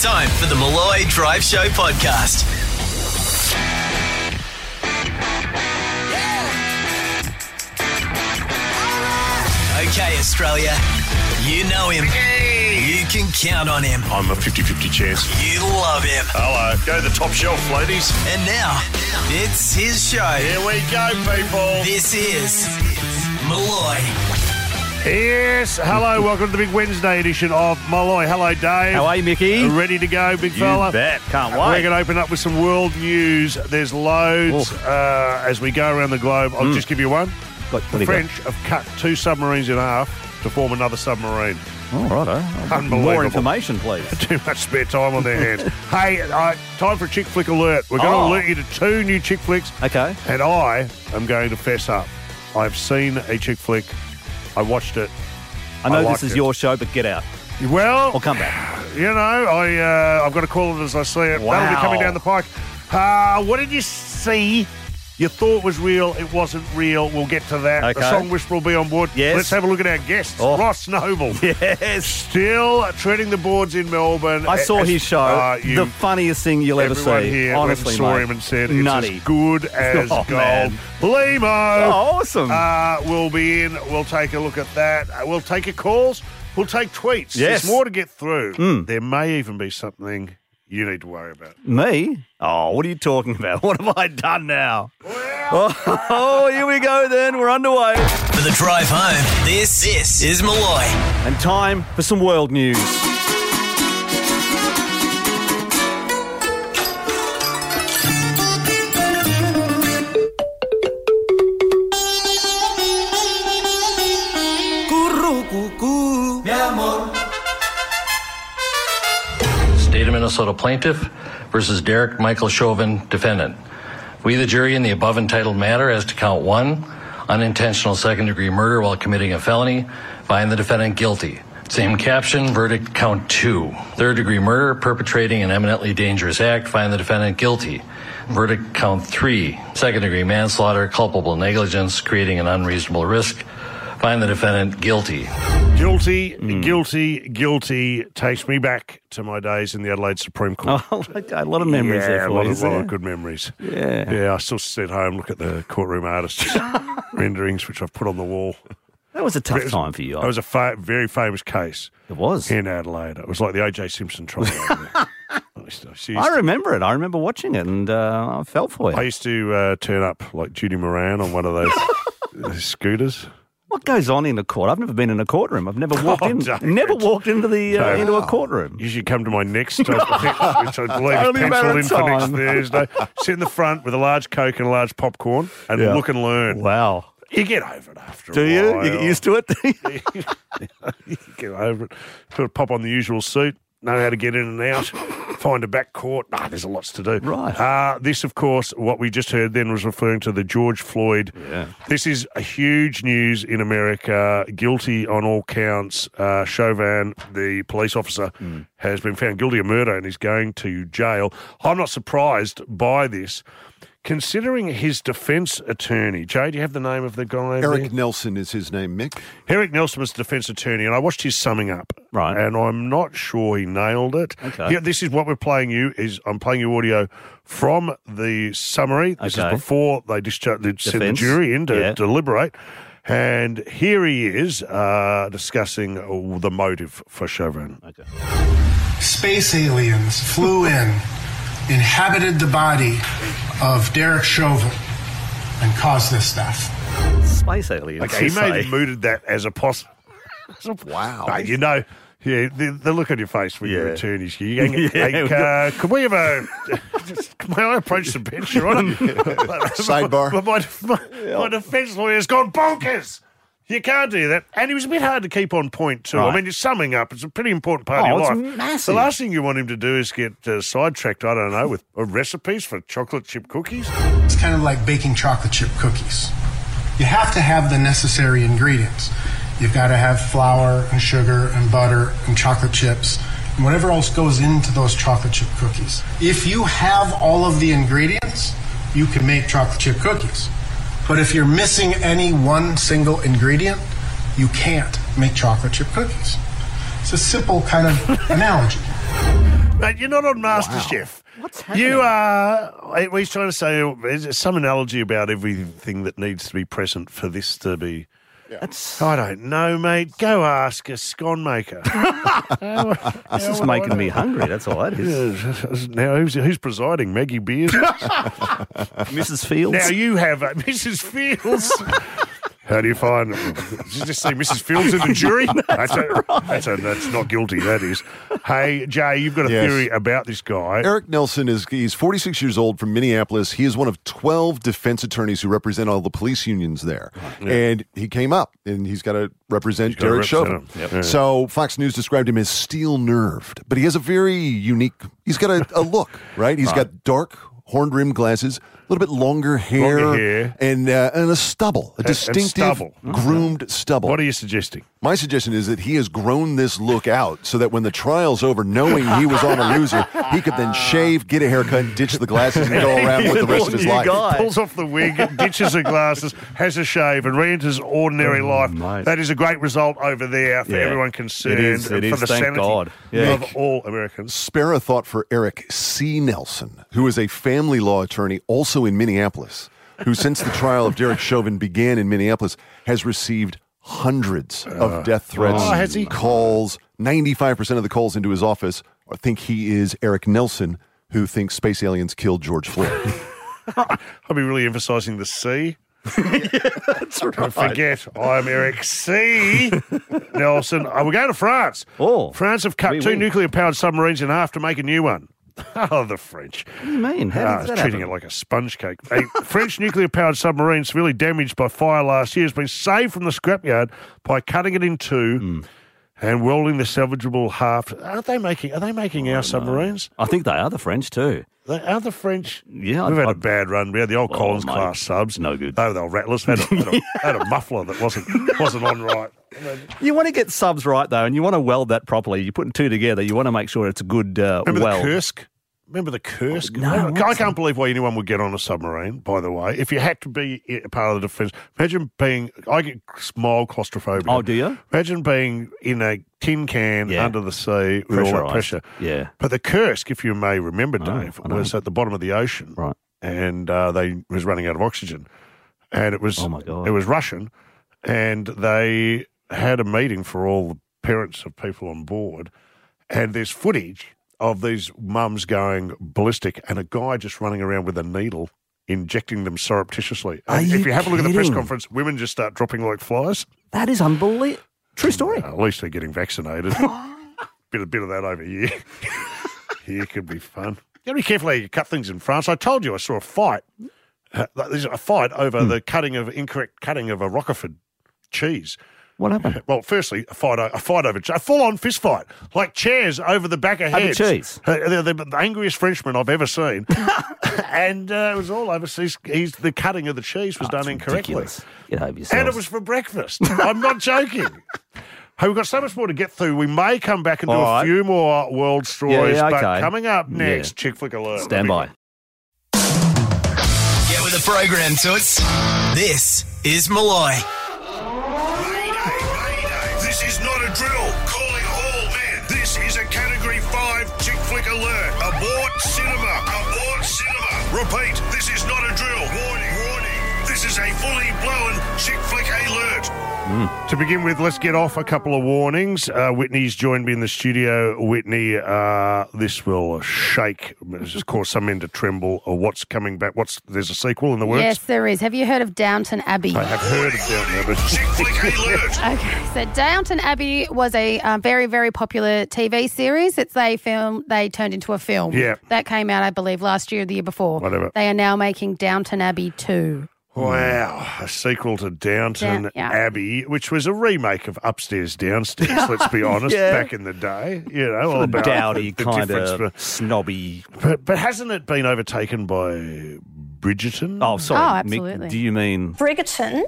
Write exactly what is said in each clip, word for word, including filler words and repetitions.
Time for the Malloy Drive Show podcast. Okay, Australia, you know him. You can count on him. I'm a fifty-fifty chance. You love him. Hello. Go to the top shelf, ladies. And now, it's his show. Here we go, people. This is Malloy. Yes. Hello. Welcome to the big Wednesday edition of Malloy. Hello, Dave. How are you, Mickey? Ready to go, big fella? You bet. Can't wait. We're going to open up with some world news. There's loads uh, as we go around the globe. I'll mm. just give you one. What, what the French have cut two submarines in half to form another submarine. Oh, righto. Unbelievable. More information, please. Too much spare time on their hands. Hey, uh, time for a chick flick alert. We're going oh. to alert you to two new chick flicks. Okay. And I am going to fess up. I've seen a chick flick. I watched it. I know I this is it. your show, but get out. Well, or come back. You know, I, uh, I've got to call it as I see it. Wow. That'll be coming down the pike. Uh, what did you see? You thought was real. It wasn't real. We'll get to that. Okay. The song whisperer will be on board. Yes. Let's have a look at our guests. Oh. Ross Noble. Yes. Still treading the boards in Melbourne. I saw as, his show. Uh, you, the funniest thing you'll ever everyone see. Here Honestly, saw mate. him and said, it's Nutty. as good as Oh, gold. man. Limo. Oh, awesome. Uh, we'll be in. We'll take a look at that. Uh, we'll take your calls. We'll take tweets. Yes. There's more to get through. Mm. There may even be something you need to worry about. Me? Oh, what are you talking about? What have I done now? Well. Oh, here we go then. We're underway. For the drive home, this, this is Malloy. And time for some world news. State of Minnesota plaintiff versus Derek Michael Chauvin, defendant. We, the jury, in the above entitled matter as to count one, unintentional second-degree murder while committing a felony, find the defendant guilty. Same caption, verdict count two. Third-degree murder, perpetrating an eminently dangerous act, find the defendant guilty. Verdict count three. Second-degree manslaughter, culpable negligence, creating an unreasonable risk, find the defendant guilty. Guilty, mm. guilty, guilty. Takes me back to my days in the Adelaide Supreme Court. Oh, a lot of memories yeah, there for a lot, you, of, lot of good memories. Yeah. Yeah, I still sit home, look at the courtroom artist renderings, which I've put on the wall. That was a tough it was, time for you. It was a fa- very famous case. It was. In Adelaide. It was like the O J Simpson trial. I remember it. I remember watching it, and uh, I felt for you. I used to uh, turn up like Judy Moran on one of those scooters. What goes on in a court? I've never been in a courtroom. I've never walked oh, in. David. Never walked into the uh, David. into a courtroom. You should come to my next, which I believe is penciled in for next Thursday. Sit in the front with a large Coke and a large popcorn, and yeah. look and learn. Wow. You get over it after Do a you? while. You get used to it? You get over it. Sort of pop on the usual suit, know how to get in and out, find a back court. Nah, there's lots to do. Right. Uh, this, of course, what we just heard then was referring to the George Floyd. Yeah. This is a huge news in America. Guilty on all counts. Uh, Chauvin, the police officer, mm. has been found guilty of murder and is going to jail. I'm not surprised by this. Considering his defence attorney, Jay, do you have the name of the guy? Eric there? Nelson is his name, Mick. Eric Nelson was the defence attorney, and I watched his summing up. Right. And I'm not sure he nailed it. Okay. Yeah, this is what we're playing you, is I'm playing you audio from the summary. This okay. is before they discharge, they send the jury in to yeah. deliberate. And here he is uh, discussing uh, the motive for Chauvin. Okay. Space aliens flew in, inhabited the body of Derek Chauvin, and caused this death. Space aliens. Okay, he may have mooted that as a poss. Wow. Mate, you know, yeah, the, the look on your face when Yeah. your attorneys. You going, Yeah, hey, we uh, could we have a? May I approach the bench, Your Honour? Sidebar. My, my, my, my defence lawyer's gone bonkers. You can't do that. And he was a bit hard to keep on point, too. Right. I mean, you're summing up. It's a pretty important part Oh, of your it's life. massive. The last thing you want him to do is get uh, sidetracked, I don't know, with uh, recipes for chocolate chip cookies. It's kind of like baking chocolate chip cookies. You have to have the necessary ingredients. You've got to have flour and sugar and butter and chocolate chips and whatever else goes into those chocolate chip cookies. If you have all of the ingredients, you can make chocolate chip cookies. But if you're missing any one single ingredient, you can't make chocolate chip cookies. It's a simple kind of analogy. Mate, you're not on MasterChef. What's happening? You are. He's trying to say there's some analogy about everything that needs to be present for this to be. That's, I don't know, mate. Go ask a scone maker. that's just making me hungry. That's all that is. Now, who's, who's presiding? Maggie Beers? Missus Fields. Now you have uh, Missus Fields. How do you find? Did you just see Missus Fields in the jury? That's, a, that's, a, that's not guilty. That is. Hey Jay, you've got a Yes. theory about this guy. Eric Nelson is he's forty-six years old from Minneapolis. He is one of twelve defense attorneys who represent all the police unions there. And he came up and he's got to represent gotta Derek represent Chauvin. him. Yep. So Fox News described him as steel-nerved, but he has a very unique, he's got a, a look, right? He's got dark horn-rimmed glasses, a little bit longer hair, Longer hair. And, uh, and a stubble, a and distinctive stubble. groomed stubble. What are you suggesting? My suggestion is that he has grown this look out so that when the trial's over, knowing he was on a loser, he could then shave, get a haircut, ditch the glasses, and go around with the rest of his You life. guy. Pulls off the wig, ditches the glasses, has a shave, and re-enters ordinary life. mate. That is a great result over there for Yeah. everyone concerned. It is, it and is, for the thank sanity God. Yeah. of all Americans. Spare a thought for Eric C. Nelson, who is a family law attorney also in Minneapolis, who since the trial of Derek Chauvin began in Minneapolis has received hundreds of death threats, Oh, has he? calls. ninety-five percent of the calls into his office think he is Eric Nelson, who thinks space aliens killed George Floyd. I'll be really emphasising the C. That's right. Don't forget, I'm Eric C. Nelson. Oh, we're going to France. Oh. France have cut Oui, two oui. nuclear-powered submarines in half to make a new one. Oh, the French. What do you mean? How Ah, does that treating happen? it like a sponge cake. A French nuclear-powered submarine severely damaged by fire last year has been saved from the scrapyard by cutting it in two Mm. and welding the salvageable half. Are they making? Are they making our submarines? I think they are the French too. They, are the French? Yeah, we've I'd- had a I'd- bad run. We had the old Oh, Collins mate, class subs. no good. They, they were rattlers. Had a, had, a, had a muffler that wasn't wasn't on right. You want to get subs right though, and you want to weld that properly. You're putting two together. You want to make sure it's a good uh, Remember weld. the Kursk? Remember the Kursk? No, I what's can't believe why anyone would get on a submarine, by the way. If you had to be a part of the defence, imagine being, I get mild claustrophobia. Oh, do you? Imagine being in a tin can Yeah. under the sea with all that Pressurised. pressure. Yeah. But the Kursk, if you may remember, Dave, I know. was at the bottom of the ocean. Right. And uh, they was running out of oxygen. And it was, Oh, my God. it was Russian. And they had a meeting for all the parents of people on board. And there's footage of these mums going ballistic and a guy just running around with a needle injecting them surreptitiously. Are And you if you have a look at the press kidding? conference, women just start dropping like flies. That is unbelievable. True story. Uh, at least they're getting vaccinated. bit, a bit of that over here. Here could be fun. You got to be careful how you cut things in France. I told you I saw a fight. Uh, there's a fight over Hmm. the cutting of incorrect cutting of a Roquefort cheese. What happened? Well, firstly, a fight, a fight over a full-on fist fight, like chairs over the back of Over heads. cheese? Uh, they're the, the angriest Frenchman I've ever seen, and uh, it was all over. He's, he's, the cutting of the cheese was done That's incorrectly, ridiculous. Get over yourself. and it was for breakfast. I'm not joking. Hey, we've got so much more to get through. We may come back and do All a right. few more world stories, Yeah, yeah, but okay. coming up next, Yeah. Chick Flick Alert. Stand by. Get with the program, Toots. This is Malloy. This is not a drill. Calling all men. This is a Category five Chick Flick Alert. Abort cinema. Abort cinema. Repeat, this is not a drill. Warning, warning. This is a fully blown Chick Flick Alert. To begin with, let's get off a couple of warnings. Uh, Whitney's joined me in the studio. Whitney, uh, this will shake, this has caused some men to tremble. Or what's coming back? What's There's a sequel in the works? Yes, there is. Have you heard of Downton Abbey? I have heard of down there, but Chick Flick Alert. Okay, so Downton Abbey was a uh, very, very popular T V series. It's a film they turned into a film. Yeah. That came out, I believe, last year or the year before. Whatever. They are now making Downton Abbey two. Wow, a sequel to Downton Down- yeah. Abbey, which was a remake of Upstairs Downstairs, let's be honest, Yeah. back in the day. You know, all about Dowdy, the kind difference of for- snobby. But, but hasn't it been overtaken by Bridgerton? Oh, sorry. Oh, Mick, absolutely. do you mean... Brigaton.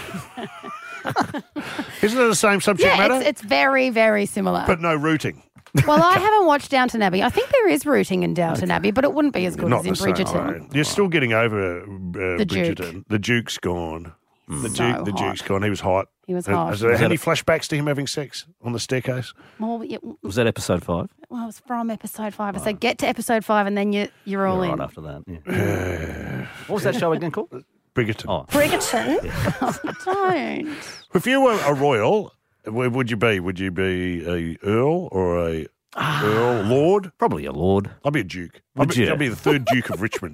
Isn't it the same subject Yeah, matter? it's, it's very, very similar. but no rooting. well, I haven't watched Downton Abbey. I think there is rooting in Downton Abbey, but it wouldn't be as good Not as in the same. Bridgerton. Right. You're still getting over uh, The Duke. Bridgerton. The Duke's gone. The, So Duke, the hot. Duke's gone. He was hot. He was Uh, hot. Is there any flashbacks to him having sex on the staircase? Well, yeah, Was that episode five? well, it was from episode five. I said get to episode five and then you, you're all Yeah, in. right after that. Yeah. What was that show again called? Bridgerton. Oh, Brigaton? Don't. If you were a royal, where would you be? Would you be a earl or a earl lord? probably a lord. I'd be a duke. Would I'd be, you? I'd be the third Duke of Richmond.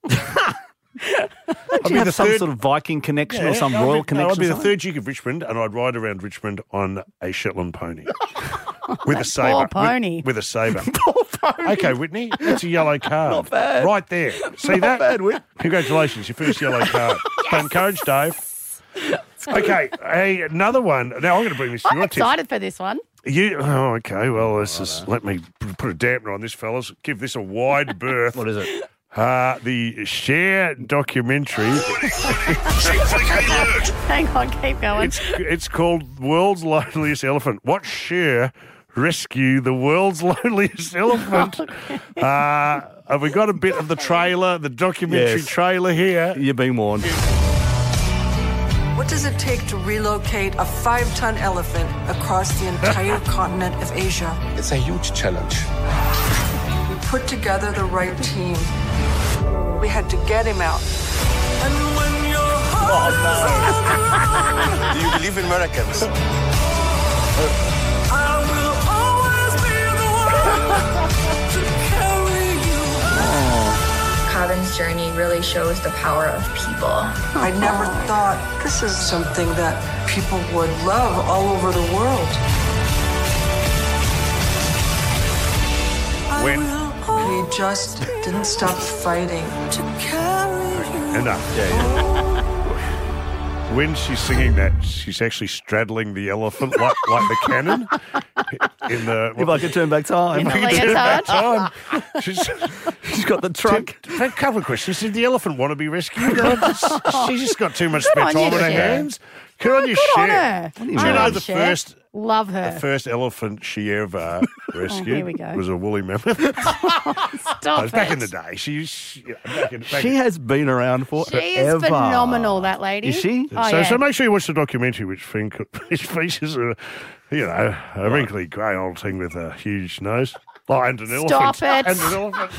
Did be you have the some third- sort of Viking connection or Yeah, some no, I'd royal be, no, connection? I'd be or the something? third Duke of Richmond, and I'd ride around Richmond on a Shetland pony with a sabre. poor With- pony. with, a sabre. Poor pony. Okay, Whitney, that's a yellow card. Not bad. Right there. See that? bad, Whit. Congratulations, your first yellow card. Stay encouraged, Dave. Okay, hey, another one. Now I'm going to bring this to I'm your attention. excited for this one. You oh okay? Well, let's just let me p- put a dampener on this, fellas. Give this a wide berth. What is it? Uh, the Cher documentary. Hang on, keep going. It's it's called World's Loneliest Elephant. Watch Cher rescue the world's loneliest elephant. Uh, have we got a bit of the trailer, the documentary Yes. trailer here? You've been warned. What does it take to relocate a five-ton elephant across the entire continent of Asia? It's a huge challenge. We put together the right team. We had to get him out. And when your heart Do you believe in miracles? I will always be the one to carry you. Cobbin's journey really shows the power of people. I never thought this is something that people would love all over the world. When We just didn't stop fighting to carry you. enough. When she's singing that, she's actually straddling the elephant like, like the cannon in the. If I could turn back time. In the leotard. time. She's, She's got the truck. a couple of questions. Did the elephant want to be rescued? Or just- She's just got too much spare on time you, on her Cher. hands. Good on you, Good on Cher. her. Do you I know love the Cher. first Love her. the first elephant she ever rescued here we go. was a woolly mammoth? Stop It was back it. in the day. She, she, you know, back in, back She has been around for She is phenomenal, that lady. Is she? Oh, so, yeah. so make sure you watch the documentary, which, think, which features a, you know, a wrinkly grey old thing with a huge nose. Oh, and an Stop elephant. it. And an elephant.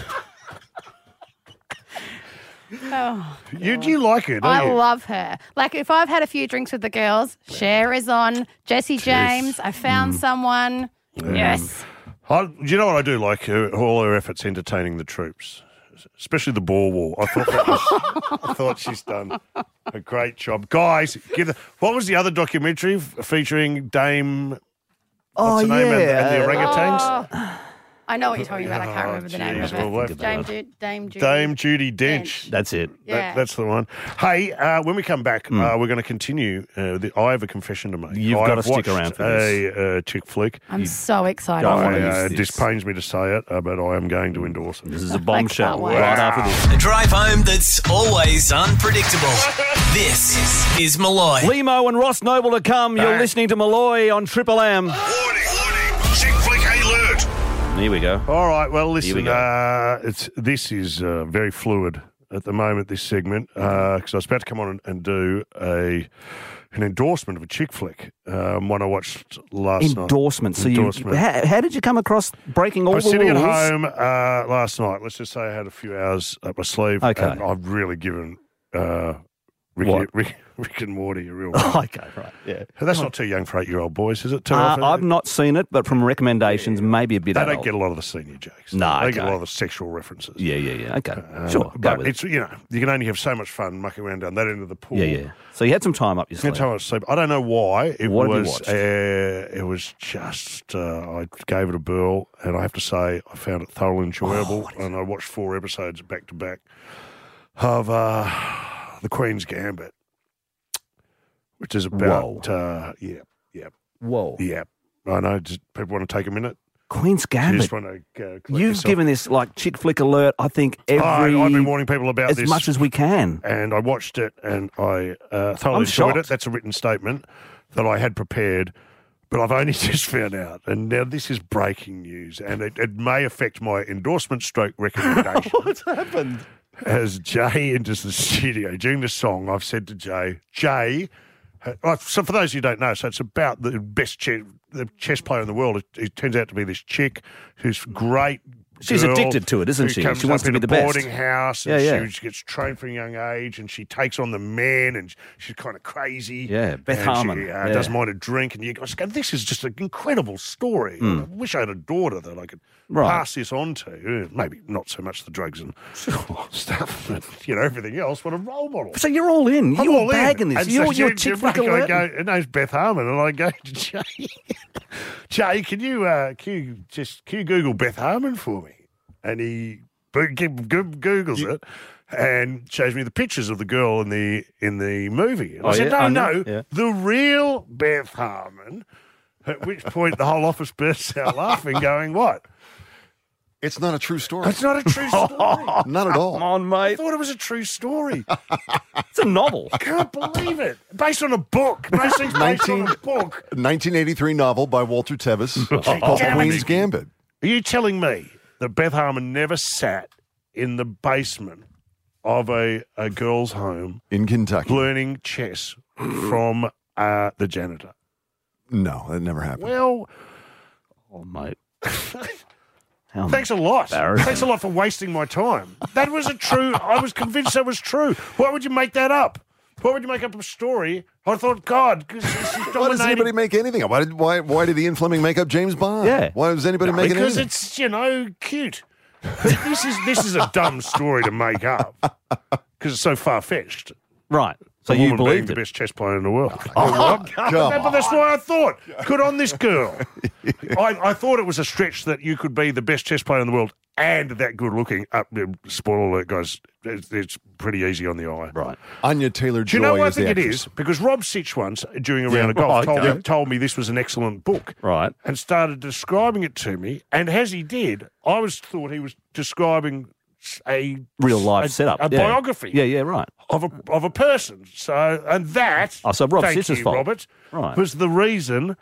Oh, You, do you like her, don't I you? love her. Like, if I've had a few drinks with the girls, Cher is on, Jesse James, I Mm. found someone. Yes. I, do you know what I do like? Her, all her efforts entertaining the troops, especially the Boer War. I thought that was, I thought she's done a great job. Guys, give the, what was the other documentary f- featuring Dame? Oh, What's her name? And, yeah. and the orangutans? Oh, I know what you're talking about. I can't Oh, remember the name geez, of well, we'll it. have to- Dame, Ju- Dame Judy. Dame Judi Dench. That's it. Yeah. That, that's the one. Hey, uh, when we come back, uh, we're going to continue. Uh, the, I have a confession to make. You've I've gotta stick watched around for this. a uh, chick flick. I'm so excited. don't I, wanna uh, miss it this. just pains me to say it, uh, but I am going to endorse it. This is a bombshell wait. right after this. A drive home that's always unpredictable. This is Malloy. Limo and Ross Noble to come. You're Bang. listening to Malloy on Triple M. Warning, warning, chick flick alert. Here we go. All right. Well, Here listen. we go. Uh, it's this is uh, very fluid at the moment. This segment because I was about to come on and, and do a an endorsement of a chick flick. Um, one I watched last night. Endorsement. So you, Endorsement. how, how did you come across breaking all I was the sitting rules? at home uh, last night. Let's just say I had a few hours up my sleeve. Okay. And I've really given uh, Ricky, What? Rick, Rick and Morty a real. Okay, right, yeah. That's not too young for eight-year-old boys, is it? Too Uh, often? I've not seen it, but from recommendations, maybe a bit They adult. don't get a lot of the senior jokes. No, they get a okay. lot of the sexual references. Yeah, yeah, yeah. Okay, Um, sure. Go but with it. it's you know you can only have so much fun mucking around down that end of the pool. Yeah, yeah. So you had some time up your Can't sleeve. tell how much sleep. I don't know why. It What have you was. watched? Uh, it was just. Uh, I gave it a burl, and I have to say, I found it thoroughly enjoyable. Oh, and I watched four episodes back to back of uh, the Queen's Gambit, which is about. Uh, yeah, yeah, Whoa. yeah. I know. Just people want to take a minute. Queen's You Gambit. just want to. Uh, collect You've yourself. given this like chick flick alert, I think, every I, I've been warning people about as this much as we can. and I watched it and I uh, thoroughly I'm enjoyed shocked. it. That's a written statement that I had prepared, but I've only just found out. And now this is breaking news, and it, it may affect my endorsement stroke recommendation. What's happened? as Jay enters the studio during the song, I've said to Jay, Jay, uh, so for those of you who don't know, so it's about the best chess, the chess player in the world. It, it turns out to be this chick who's great. She's girl addicted to it, isn't who she? Comes She wants up to in be a the best. boarding house, and Yeah, yeah. she gets trained from a young age, and she takes on the men, and she's kind of crazy. Yeah, Beth and Harmon. She uh, Yeah. doesn't mind a drink, and you guys go, this is just an incredible story. Mm. I wish I had a daughter that I could Right. pass this on to. Uh, Maybe not so much the drugs and stuff, but you know everything else. But a role model. So you're all in. I'm You're all in. bagging this. And You're, so you're you- chick you flick make- I alert. go, her name's Beth Harmon, and I go to Jay, Jay, can you, uh, can you just can you Google Beth Harmon for me? And he bo- go- go- Googles it and shows me the pictures of the girl in the in the movie. And Oh, I said, yeah? I no, know. no, Yeah. the real Beth Harmon. At which point the whole office bursts out laughing, going, what? It's not a true story. It's not a true story. Not at all. Come on, I mate. thought it was a true story. It's a novel. I can't believe it. Based on a book. Most things based on a book. nineteen eighty-three novel by Walter Tevis called Damn it. Queen's Gambit. Are you telling me that Beth Harmon never sat in the basement of a, a girl's home In Kentucky. learning chess from uh, the janitor? No, that never happened. Well, Oh, mate. How thanks a lot. embarrassing. Thanks a lot for wasting my time. That was a true, I was convinced that was true. Why would you make that up? Why would you make up a story? I thought, God, because Why does anybody make anything up? Why did, why, why did Ian Fleming make up James Bond? Yeah. Why does anybody make Because anything? it's, you know, cute. this is this is a dumb story to make up because it's so far-fetched. Right. So A you woman being believed the it. best chess player in the world. Oh, But come that- but that's why I thought, good on this girl. I, I thought it was a stretch that you could be the best chess player in the world and that good looking. Uh, spoiler alert, guys. It's, it's pretty easy on the eye. Right. Anya Taylor-Joy Do you know what I is the think it actress. is? Because Rob Sitch once, during a round Yeah, of golf, right, told, okay. me, told me this was an excellent book. Right. And started describing it to me. And as he did, I was thought he was describing a Real life a, setup. a yeah. biography Yeah, yeah, right. of a of a person. So and that Oh, so Rob thank Sitch's you, fault. Robert, Right. was the reason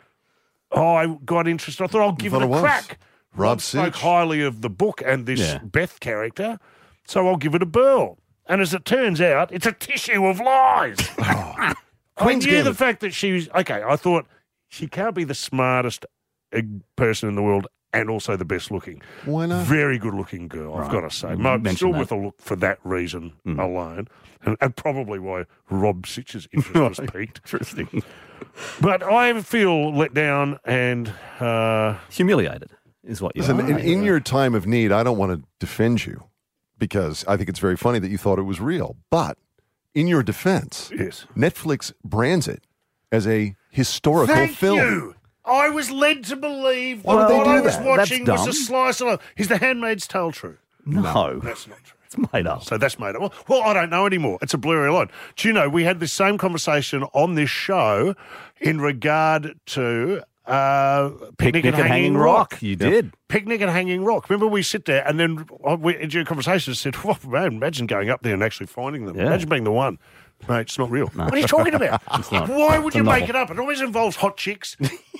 I got interested. I thought I'll give Thought it a it was. crack. Rob spoke Sitch. highly of the book and this Yeah. Beth character, so I'll give it a burl. And as it turns out, it's a tissue of lies. I Queen's knew the Gambit. fact that she was okay. I thought she can't be the smartest uh, person in the world and also the best looking. Why not? Very good looking girl, I've got to say. You Mo- mentioned still that. with a look for that reason alone, and, and probably why Rob Sitch's interest was piqued. Interesting. But I feel let down and uh, Humiliated is what you Listen, are. in, in your time of need, I don't want to defend you because I think it's very funny that you thought it was real. But in your defense, yes. Netflix brands it as a historical Thank film. you. I was led to believe Why that would they what do I was that? watching That's was a dumb. slice of life. Is The Handmaid's Tale true? No. That's not true. It's made up. So that's made up. Well, well, I don't know anymore. It's a blurry line. Do you know, we had this same conversation on this show in regard to uh, Picnic, Picnic at Hanging Rock. You did. Picnic at Hanging Rock. Remember we sit there and then uh, we, during conversation said, oh, man, imagine going up there and actually finding them. Yeah. Imagine being the one. Mate, it's not real. What are you talking about? not. Why would It's a you make novel. it up? It always involves hot chicks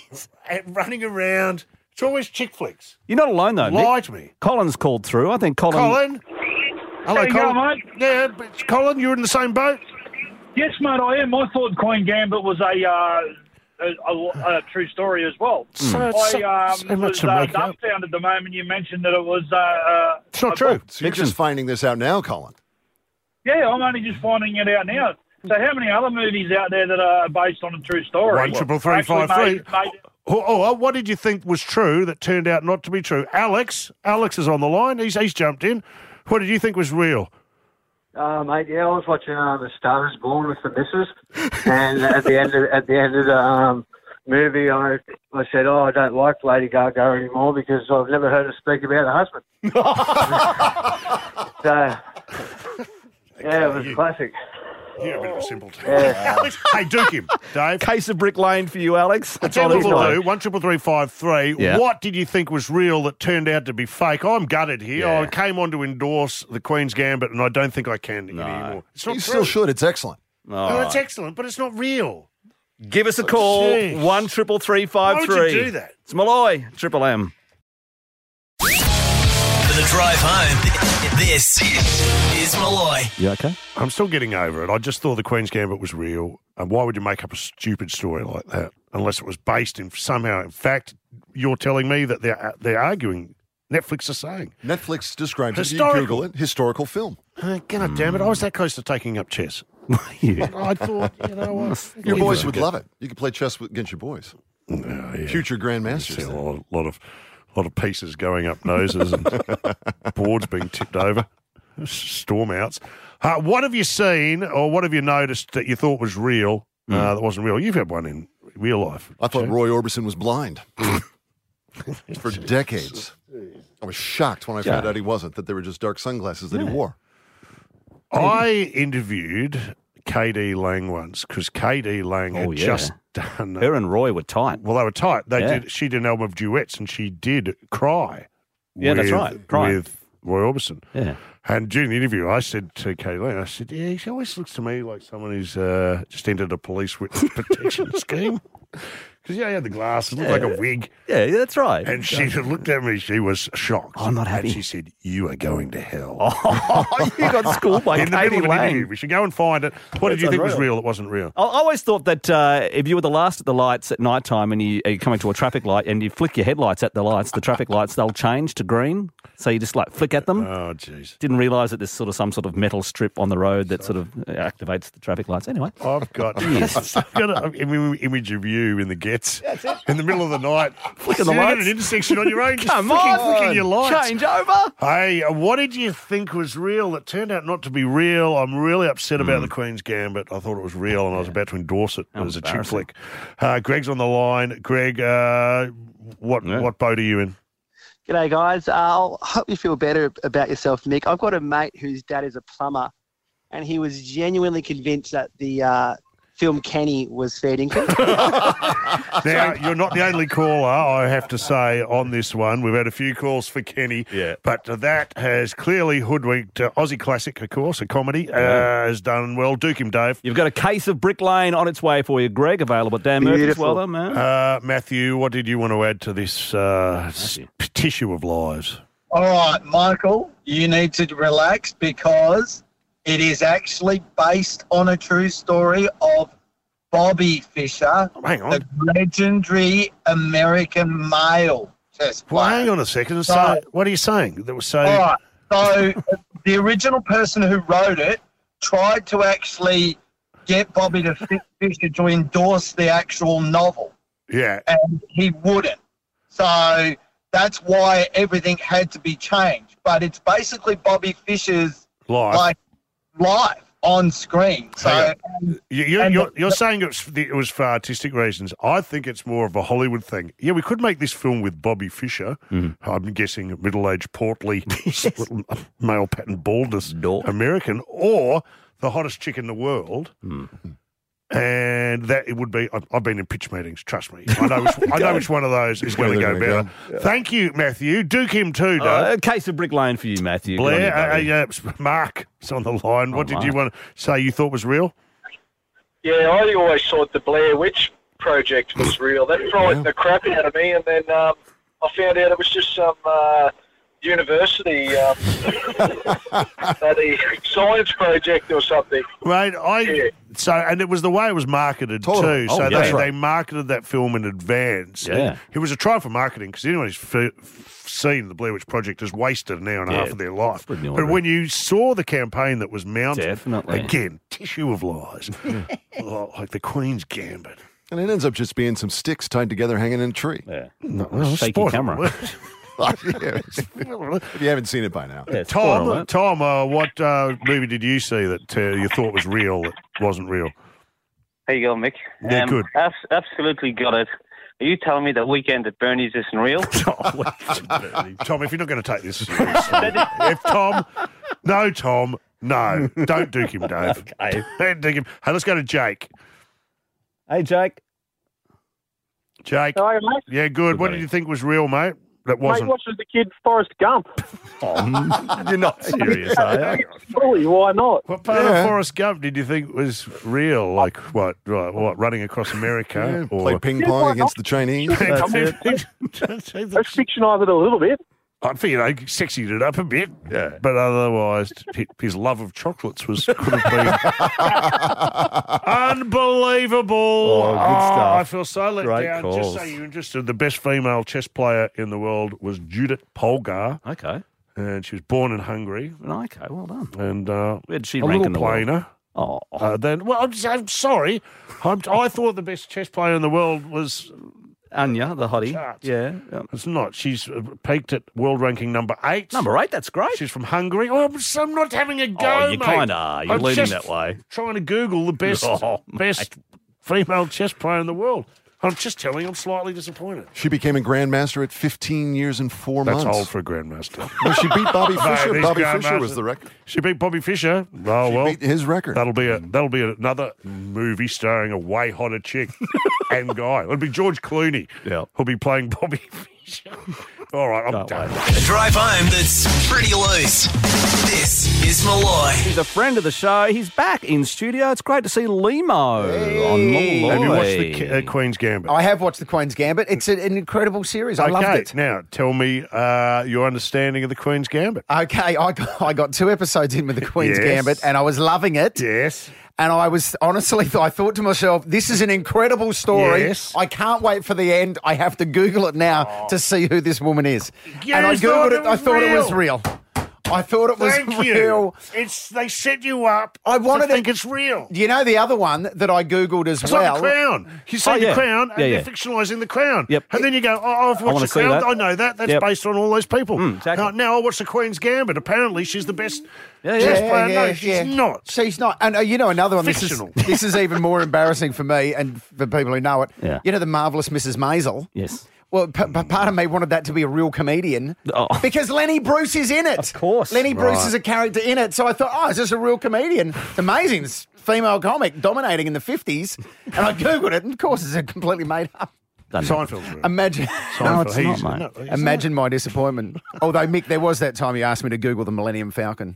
and running around. It's always chick flicks. You're not alone, though, Nick. Lie to me. Colin's called through. I think Colin... Colin? Hello, How you Colin. going, mate? Yeah, but Colin, you're in the same boat? Yes, mate, I am. I thought Queen Gambit was a, uh, a, a, a true story as well. So, I so, um, so much was to uh, make up. dumbfounded the moment you mentioned that it was... Uh, uh, It's not a true. book. So you're just finding this out now, Colin. Yeah, I'm only just finding it out now. So how many other movies out there that are based on a true story? One triple three Actually five three. made- made- Oh, oh, what did you think was true that turned out not to be true? Alex, Alex is on the line. He's he's jumped in. What did you think was real? Uh, mate, yeah, I was watching um, The Star Is Born with the missus, and at the end of at the end of the um, movie, I I said, "Oh, I don't like Lady Gaga anymore because I've never heard her speak about her husband." So, yeah, it was You- classic. You're a bit of a simpleton. Yeah. Alex, hey, duke him, Dave. Case of Brick Lane for you, Alex. I tell you what That's all we'll it do. is. One triple three five three. Yeah. What did you think was real that turned out to be fake? I'm gutted here. Yeah. I came on to endorse the Queen's Gambit, and I don't think I can No. anymore. It's not You true. still should. It's excellent. All No, right. it's excellent, but it's not real. Give us a call. Jeez. One triple three five Why three. would you do that? It's Malloy, Triple M. For the drive home, this is Malloy. You okay? I'm still getting over it. I just thought the Queen's Gambit was real. And why would you make up a stupid story like that unless it was based in somehow? In fact, you're telling me that they're they're arguing. Netflix are saying. Netflix describes it. You Historical. Google it. Historical film. Uh, God damn it! I was that close to taking up chess. Yeah. But I thought, you know what? Your boys would love it. You could play chess with, against your boys. Oh, yeah. Future See grandmasters. a lot, lot of lot of pieces going up noses and boards being tipped over. Storm outs. Uh, what have you seen or what have you noticed that you thought was real uh, Mm. that wasn't real? You've had one in real life. I thought Roy Orbison was blind for decades. I was shocked when I found Yeah. out he wasn't, that they were just dark sunglasses that he wore. I interviewed K D Lang once because K D Lang had Oh, yeah. just done. Her and Roy were tight. Well, they were tight. They Yeah. did. She did an album of duets, and she did cry. Yeah, that's with- right. Cry. with Roy Orbison. Yeah. And during the interview, I said to K D Lang, I said, "Yeah, she always looks to me like someone who's uh, just entered a police witness protection scheme." Because yeah, he had the glasses, looked like a wig. Yeah, that's right. And she looked at me. She was shocked. I'm not happy. And she said, "You are going to hell." Oh, you got schooled by In the Katie middle of an Lang. interview. We should go and find it. What did That's you think was unreal. real that wasn't real? I always thought that uh, if you were the last at the lights at night time and you, you're coming to a traffic light and you flick your headlights at the lights, the traffic lights, they'll change to green. So you just like flick at them. Oh, jeez. Didn't realise that there's sort of some sort of metal strip on the road that sort of activates the traffic lights. Anyway. I've got, I've got an im- image of you in the Gets in the middle of the night. Flicking the sitting lights. at an intersection on your own. just Come flicking, on. flicking your lights. Change over. Hey, uh, what did you think was real that turned out not to be real? I'm really upset about the Queen's Gambit. I thought it was real and I was about to endorse it How as a chick embarrassing. flick. Uh, Greg's on the line. Greg, uh, what Yeah. what boat are you in? G'day, guys. Uh, I hope you feel better about yourself, Mick. I've got a mate whose dad is a plumber, and he was genuinely convinced that the uh, film Kenny was fair dinkum. Now, you're not the only caller, I have to say, on this one. We've had a few calls for Kenny, Yeah. but that has clearly hoodwinked uh, Aussie Classic, of course, a comedy, uh, has done well. Duke him, Dave. You've got a case of Brick Lane on its way for you, Greg, available at Dan Murphy's. Beautiful. Well done, man. Uh, Matthew, what did you want to add to this uh, s- tissue of lies? All right, Michael, you need to relax because it is actually based on a true story of Bobby Fischer, Hang on. the legendary American male chess Well, player. hang on a second. So, So- what are you saying? That was so. All right, so the original person who wrote it tried to actually get Bobby to Fi- Fischer to endorse the actual novel, Yeah. and he wouldn't. So that's why everything had to be changed. But it's basically Bobby Fischer's Live. like life on screen. So Hang um, You, you, and you're, the- you're saying it was, it was for artistic reasons. I think it's more of a Hollywood thing. Yeah, we could make this film with Bobby Fischer. I'm guessing a middle-aged, portly, male pattern baldness American, or the hottest chick in the world. And that it would be. I've, I've been in pitch meetings. Trust me, I know. Which, I know which one of those is going to Where go they're better. gonna Thank you, Matthew. Duke him too, Doug. Uh, a case of Brick Lane for you, Matthew. Good on Blair, you, buddy. uh, uh, Mark is on the line. What Oh, did you Mark. want to say you thought was real? Yeah, I always thought the Blair Witch Project was real. That frightened the crap out of me, and then um, I found out it was just some uh, university um, bloody science project or something. Right, I Yeah. so and it was the way it was marketed Totally. too. Oh, So yeah. they, That's right. they marketed that film in advance. Yeah. it was a try for marketing because anyone who's f- f- seen the Blair Witch Project has wasted an hour and a Yeah. half of their life. Pretty But ordinary. when you saw the campaign that was mounted, Definitely. again, tissue of lies, Oh, like the Queen's Gambit. And it ends up just being some sticks tied together hanging in a tree. Yeah. No, well, Shaky spoiler camera. alert. If you haven't seen it by now. Yeah, spoiler Tom, alert. Tom, uh, what uh, movie did you see that uh, you thought was real that wasn't real? How you going, Mick? Yeah, good. abs- absolutely got it. Are you telling me that Weekend at Bernie's isn't real? Tom, if you're not going to take this seriously, if Tom, no, Tom, no, don't duke him, Dave. Okay. Don't duke him. Hey, let's go to Jake. Hey, Jake. Jake. How are you, mate? Yeah, good. What did you think was real, mate? That Mate, wasn't. watch as the kid Forrest Gump. Oh, you're not serious, are you? Fully, why not? What part Yeah. of Forrest Gump did you think was real? Like what? Right, what? Running across America? Yeah, or play ping Yeah, pong why against the Chinese. That's Let's fictionise it a little bit. I think, you know, sexied it up a bit. Yeah. But otherwise, his love of chocolates was could have been unbelievable. Oh, good stuff. I feel so let Great down. calls. Just so you're interested, the best female chess player in the world was Judith Polgar. Okay. And she was born in Hungary. Okay, well done. And uh, Where did she a rank little in the world? plainer. Oh. Uh, then, well, I'm, I'm sorry. I'm, I thought the best chess player in the world was Anya, the hottie. Charts. Yeah. yeah. It's not. She's uh, peaked at world ranking number eight. Number eight, that's great. She's from Hungary. Oh, I'm, so I'm not having a go, Oh, you mate. kind of are. You're I'm leading just that way. Trying to Google the best, Oh, best female chess player in the world. I'm just telling you, I'm slightly disappointed. She became a grandmaster at fifteen years and four That's months. old for a grandmaster. No, she beat Bobby No, Fischer. these Bobby grandmasters- Fischer was the record. She beat Bobby Fischer. Oh She well, beat his record. That'll be a that'll be another movie starring a way hotter chick and guy. It'll be George Clooney. Yeah, who'll be playing Bobby Fischer. All right, I'm Can't done. A drive home that's pretty loose. This is Malloy. He's a friend of the show. He's back in studio. It's great to see Limo on Malloy. Have you watched the uh, Queen's Gambit? I have watched the Queen's Gambit. It's a, an incredible series. I okay, loved it. now tell me uh, your understanding of the Queen's Gambit. Okay, I got, I got two episodes in with the Queen's Yes. Gambit, and I was loving it. Yes. And I was honestly, I thought to myself, this is an incredible story. Yes. I can't wait for the end. I have to Google it now to see who this woman is. You and I thought Googled it it. I was thought it was real. real. I thought it was Thank real. you. It's they set you up. I wanted to think it- it's real. You know the other one that I Googled as It's well? like the Crown. You say Oh, the yeah. Crown, and Yeah, they're yeah. fictionalising the Crown. Yep. And then you go, oh, I've wanna watched the see Crown. that. I know that. That's Yep. based on all those people. Mm, exactly. Now, now I watch the Queen's Gambit. Apparently, she's the best Yeah, chess yeah. player. yeah, no, she's yeah. not. She's not. And uh, you know another one. This is, Fictional. this is even more embarrassing for me and for people who know it. Yeah. You know the marvellous Missus Maisel? Yes. Well, p- p- part of me wanted that to be a real comedian Oh. because Lenny Bruce is in it. Of course. Lenny Bruce Right. is a character in it. So I thought, oh, is this a real comedian? It's amazing. This female comic dominating in the fifties. And I Googled it, and of course, it's a completely made up. Done. Seinfeld's real. Imagine, No, it's He's- not, mate. no, he's imagine my disappointment. Although, Mick, there was that time you asked me to Google the Millennium Falcon.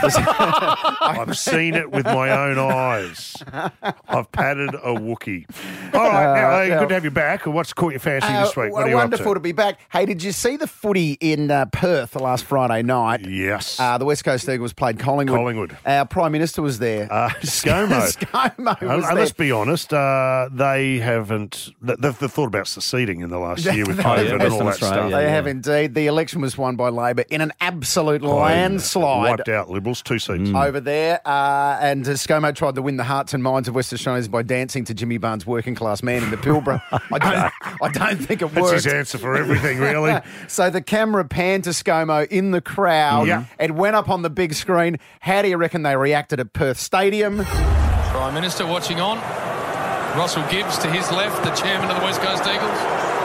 I've seen it with my own eyes. I've patted a Wookiee. All right, now, Uh, hey, now- good to have you back. What's caught your fancy Uh, this week? What w- are you wonderful up to be back. Hey, did you see the footy in uh, Perth last Friday night? to? Yes. Uh, the West Coast Eagles played Collingwood. Collingwood. Our Prime Minister was there. Uh, ScoMo. ScoMo And, was and there. let's be honest, uh, they haven't. They, they've, they've thought about seceding in the last year with Oh, COVID yeah, and Western all that Australia, stuff. yeah, They have indeed. The election was won by Labor in an absolute landslide Wiped out Liberals, two seats. over there. Uh, and uh, ScoMo tried to win the hearts and minds of West Australians by dancing to Jimmy Barnes' Working Class Man in the Pilbara. I don't, I don't think it That's worked. his answer for everything, really. So the camera panned to ScoMo in the crowd. Yeah. It went up on the big screen. How do you reckon they reacted at Perth Stadium? Prime Minister watching on. Russell Gibbs to his left, the chairman of the West Coast Eagles.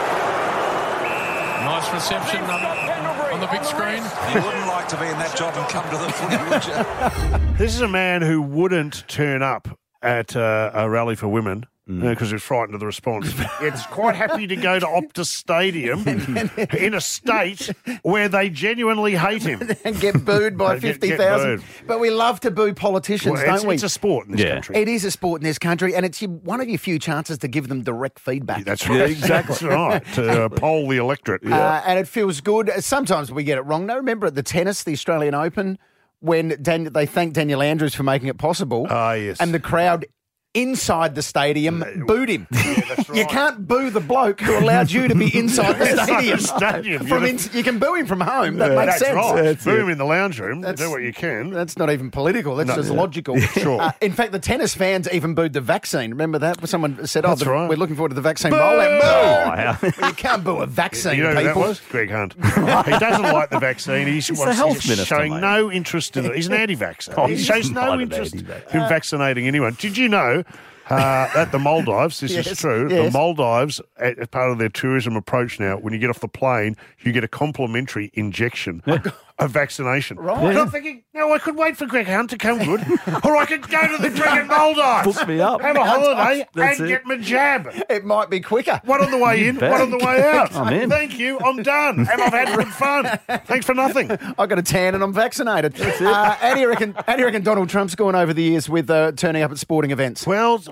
Nice reception on, on the big screen. You wouldn't like to be in that job and come to the footy, would you? This is a man who wouldn't turn up at uh, a rally for women because he was frightened of the response. It's quite happy to go to Optus Stadium in a state where they genuinely hate him. And get booed by Get- get fifty thousand. booed. But we love to boo politicians, Well, don't it's, we? it's a sport in this Yeah. country. It is a sport in this country, and it's your, one of your few chances to give them direct feedback. That's right. exactly. That's right. To uh, poll the electorate. Uh, and it feels good. Sometimes we get it wrong. Now, remember at the tennis, the Australian Open, when Dan- they thanked Daniel Andrews for making it possible. Ah, yes. And the crowd inside the stadium booed him. that's You right. can't boo the bloke who allowed you to be inside the Inside stadium. the stadium. From You're in- the- you can boo him from home. That makes That's sense. right. Boom in the lounge room. That's- Do what you can. That's not even political. That's No, just yeah. logical. Sure. Uh, in fact, the tennis fans even booed the vaccine. Remember that? Someone said, "Oh, That's the, right. we're looking forward to the vaccine Boo! rollout." Boo! Oh, yeah. Well, you can't boo a vaccine, You know who people. that was? Greg Hunt. He doesn't like the vaccine. He's, He's the wants- health he's minister, showing mate. no interest in it. He's an anti-vaxxer. Oh, he he's shows not no an interest anti-vaxxer. in vaccinating anyone. Did you know uh, at the Maldives, this Yes, is true, yes. the Maldives, as part of their tourism approach now, when you get off the plane, you get a complimentary injection of vaccination. Right. And I'm thinking, no, I could wait for Greg Hunt to come good, or I could go to the friggin' Maldives, Book me up. have a holiday, That's and it. get my jab. It might be quicker. One on the way in, bet. one on the way out. I'm in. Thank you, I'm done. And I've had good fun. Thanks for nothing. I got a tan and I'm vaccinated. Uh, how do you reckon? How do you reckon Donald Trump's gone over the years with uh, turning up at sporting events? Well,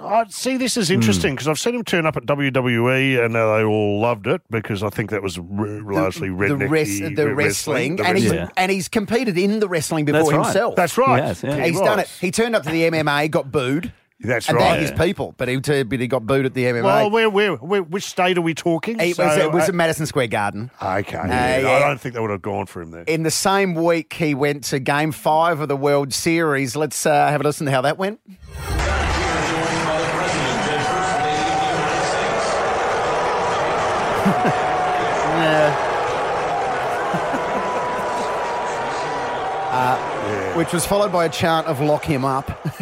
I see this is interesting because I've seen him turn up at W W E and uh, they all loved it because I think that was r- largely the, redneck. res- the wrestling, the and he's wrestling. and he's competed in the wrestling before That's right. himself. That's right. He has, yeah. He's He done was. it. He turned up to the M M A, got booed. That's and right. they're his people, but he, t- but he got booed at the M M A. Well, where, where, where, which state are we talking? It So, was, it was uh, at Madison Square Garden. Okay, Uh, yeah. yeah. I don't think they would have gone for him there. In the same week, he went to Game Five of the World Series. Let's uh, have a listen to how that went. Uh, Which was followed by a chant of "lock him up"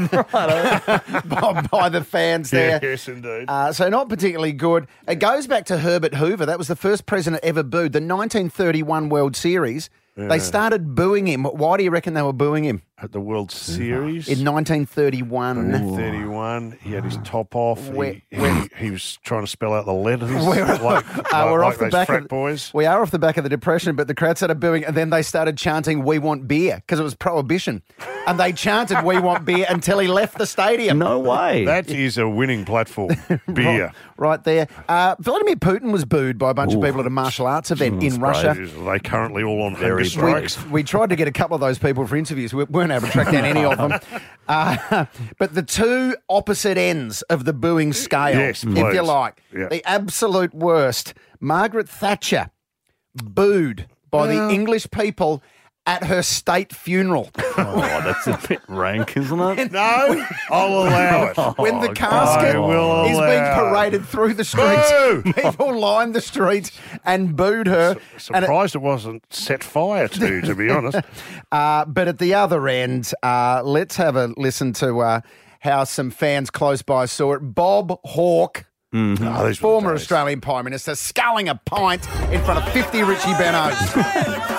by, by the fans there. Yes, indeed. Uh, so not particularly good. It goes back to Herbert Hoover. That was the first president ever booed. The nineteen thirty-one World Series. Yeah. They started booing him. Why do you reckon they were booing him? At the World Series? In nineteen thirty-one. thirty-one, he had his top off. Where- he, he, he was trying to spell out the letters. We're, like, like, uh, we're like off the those back frat of boys. We are off the back of the Depression, but the crowd started booing, and then they started chanting, "We want beer," because it was prohibition, and they chanted, "We want beer" until he left the stadium. No way. That is a winning platform. Beer. Right, right there. Uh, Vladimir Putin was booed by a bunch Ooh. of people at a martial arts event Mm, in Russia. Are they currently all on hunger We, strikes? we tried to get a couple of those people for interviews. We weren't able to track down any of them. Uh, but the two opposite ends of the booing scale, Yes, if please. you like, Yeah. the absolute worst. Margaret Thatcher booed by the English people at her state funeral. Oh, that's a bit rank, isn't it? No, I'll allow it. When the Oh, casket I will is being allow it. paraded through the streets, Boo! people lined the street and booed her. And it- Surprised it wasn't set fire to, to be honest. Uh, but at the other end, uh, let's have a listen to uh, how some fans close by saw it. Bob Hawke, Oh, these were the former days. Australian Prime Minister, sculling a pint in front of fifty Richie Benos.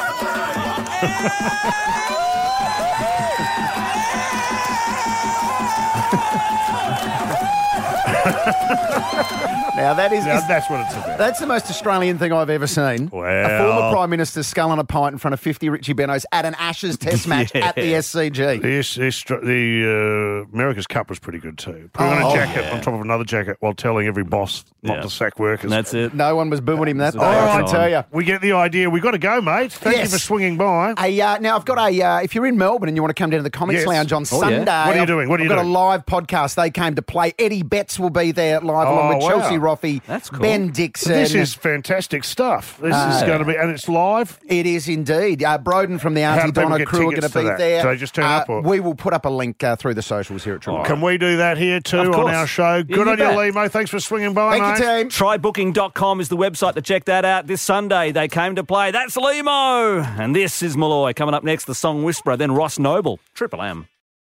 Now that is, Now, is- that's what it's about. that's the most Australian thing I've ever seen. Wow. A former Prime Minister sculling a pint in front of fifty Richie Benos at an Ashes Test match at the S C G. This, this, the uh, America's Cup was pretty good too. Putting on Oh, a jacket yeah. on top of another jacket while telling every boss not Yeah. to sack workers. That's it. No one was booing him that day, All I right. can tell you. We get the idea. We got to go, mate. Thank Yes. you for swinging by. A, uh, now, I've got a, uh, if you're in Melbourne and you want to come down to the Comics Yes. Lounge on Oh, yeah. Sunday. What are you I've- doing? What are you I've doing? got a live podcast. They came to play. Eddie Betts will be there live Oh, along with wow. Chelsea Roffey, That's cool. Ben Dixon. This is fantastic stuff. This is Uh, going to be, and it's live. It is indeed. Uh, Broden from the How Auntie do people Donna get crew are going tickets to to be that? there. Do they just turn Uh, up or- We will put up a link uh, through the socials here at Triple M. Can we do that here too Of on course. our show? Yeah, Good you on you, bet. Limo. Thanks for swinging by, Thank mate. you, team. try booking dot com is the website to check that out. This Sunday, they came to play. That's Limo. And this is Malloy. Coming up next, the Song Whisperer, then Ross Noble. Triple M.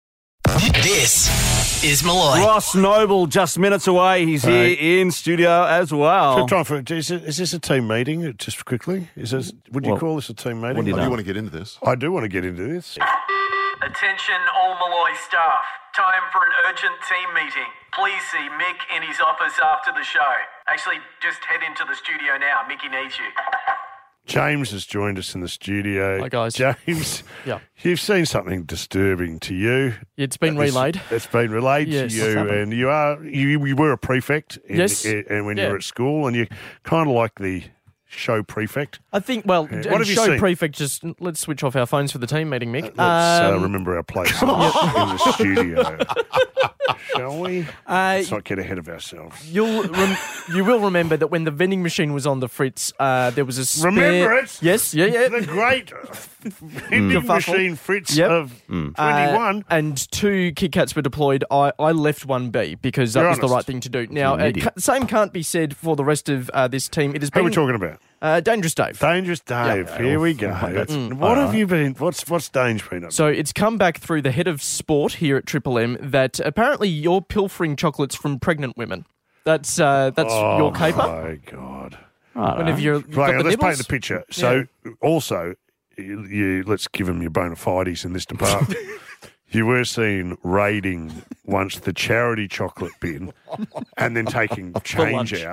This is Malloy. Ross Noble, just minutes away. He's Hey. here in studio as well. Good time for, is, it, is this a team meeting? Just quickly, is this? Would you Well, call this a team meeting? what do you I know? do want to get into this. I do want to get into this. Attention all Malloy staff. Time for an urgent team meeting. Please see Mick in his office after the show. Actually, just head into the studio now. Mickey needs you. James has joined us in the studio. Hi, guys. James, Yeah. you've seen something disturbing to you. It's been This- relayed. It's been relayed Yes. to What's you, happened? and you are you, you were a prefect. In, Yes. in- and when you Yeah. were at school, and you kind of like the show prefect. I think, well, Yeah. and What have you show seen? prefect, just let's switch off our phones for the team meeting, Mick. Let's uh, Um, remember our place in the studio, shall we? Uh, Let's not get ahead of ourselves. You'll rem- you will remember that when the vending machine was on the fritz, uh, there was a spare... Remember it? Yes, yeah, yeah. The great vending Kerfuffle. machine Fritz Yep. of Uh, twenty-one. and two Kit Kats were deployed. I, I left one B because that You're was the honest. right thing to do. Now, an uh, idiot. ca- same can't be said for the rest of uh, this team. It has Who are been we talking about? Uh, Dangerous Dave. Dangerous Dave. Yeah. Here we go. That's- Mm. What have alright. you been? What's what's Dange been up? So it's come back through the head of sport here at Triple M that apparently you're pilfering chocolates from pregnant women. That's uh, that's oh your caper. my god! Whenever you're, you've got Right, the let's paint nibbles. the picture. So also, you, you, let's give them your bona fides in this department. You were seen raiding once the charity chocolate bin and then taking change lunch. out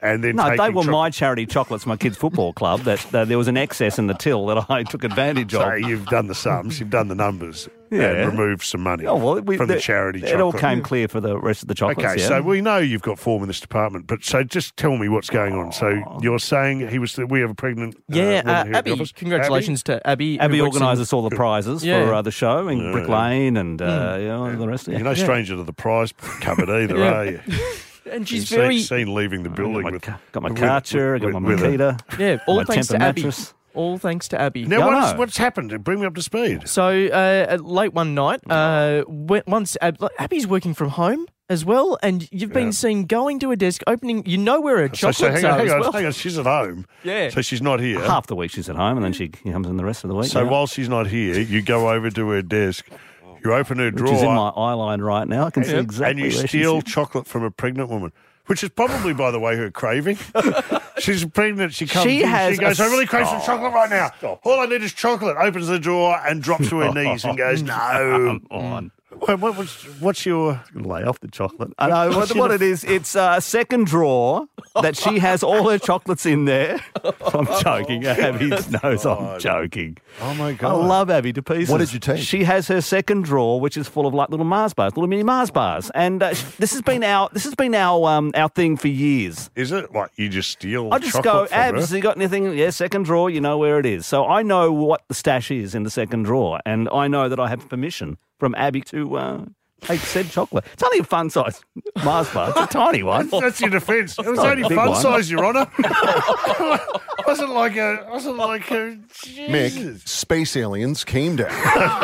and then No, taking they were chocolate. my charity chocolates, my kids' football club. That, that there was an excess in the till that I took advantage of. So you've done the sums, you've done the numbers, Yeah. and removed some money Oh, well, we, from the, the charity It chocolate. all came clear for the rest of the chocolates. Okay, yeah. so we know you've got form in this department, but so just tell me what's going on. So you're saying he was? We have a pregnant. Uh, Yeah, woman uh, here at the Abby, office? congratulations to Abby. who Abby works in- organises all the prizes Yeah. for uh, the show in Yeah, Brick yeah. Lane and uh, Mm. you know, the rest of it. You're no stranger to the prize cupboard either, Yeah. are you? And she's You've very seen, seen leaving the building my with ca- got my with- Karcher, I got with- my with a- Makita. yeah. All my thanks Tempur to Abby. mattress. All thanks to Abby. Now, Yeah, I what's, know. what's happened? Bring me up to speed. So uh, late one night, uh, when- once Ab- Abby's working from home as well, and you've been Yeah. seen going to a desk, opening. You know where her So, chocolates so hang on, are hang as on, well. hang on. She's at home. Yeah. So she's not here. Half the week she's at home and then she comes in the rest of the week. So yeah. while she's not here, you go over to her desk, you open her Which drawer, is in my eye line right now. I can see and, exactly and you where she's steal sitting. chocolate from a pregnant woman. Which is probably, by the way, her craving. She's pregnant. She comes She in. has She goes, a- I really crave some Oh, chocolate right now. All I need is chocolate. Opens the drawer and drops to her knees and goes, no. Come on. What, what, what's, what's your... Lay off the chocolate. I know what, What's what your- it is. It's a second drawer that she has all her chocolates in there. I'm joking. Abby knows I'm joking. Oh, my I God. love Abby to pieces. What did you take? She has her second drawer, which is full of like little Mars bars, little mini Mars bars, and uh, this has been our this has been our um, our thing for years. Is it? Like, you just steal I just chocolate go, from Abs, her? you got anything? Yeah, second drawer, you know where it is. So I know what the stash is in the second drawer, and I know that I have permission from Abby to uh, take said chocolate. It's only a fun size Mars bar. It's a tiny one. That's your defence. It was not a only big fun one. size, Your Honour. wasn't like a... Wasn't like a... Mick, Jesus. space aliens came down.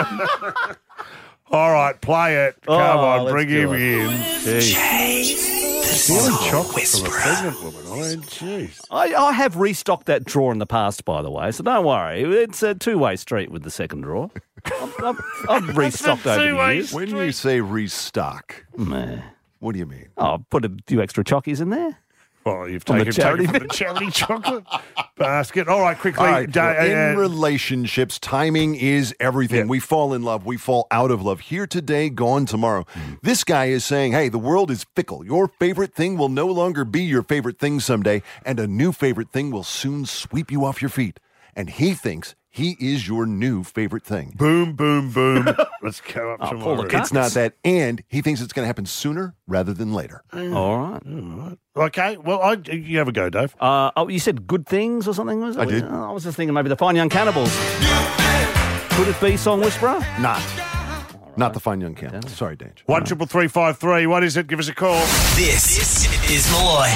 All right, play it. Come Oh, on, let's bring do him it. in. Stealing chocolate from a pregnant woman. I mean, jeez. I, I have restocked that drawer in the past, by the way, so don't worry. It's a two-way street with the second drawer. I've, I've, I've restocked over the two-way years. When you say restock, Meh. what do you mean? Oh, I've put a few extra chockies in there. Well, you've On the taken, charity taken from the charity chocolate basket. All right, quickly. All right, da- well, in uh, relationships, timing is everything. Yeah. We fall in love, we fall out of love. Here today, gone tomorrow. This guy is saying, hey, the world is fickle. Your favorite thing will no longer be your favorite thing someday, and a new favorite thing will soon sweep you off your feet. And he thinks he is your new favorite thing. boom, boom, boom. Let's go up Oh, tomorrow. pull the It's not that, and he thinks it's going to happen sooner rather than later. All right. Okay, well, I, you have a go, Dave. Uh, oh, you said good things or something, was it? I did. Oh, I was just thinking maybe the Fine Young Cannibals. Could it be Song Whisperer? Not. Not the Fine Young Cannibals. Sorry, Dange. One triple three five three. What is it? Give us a call. This is Malloy.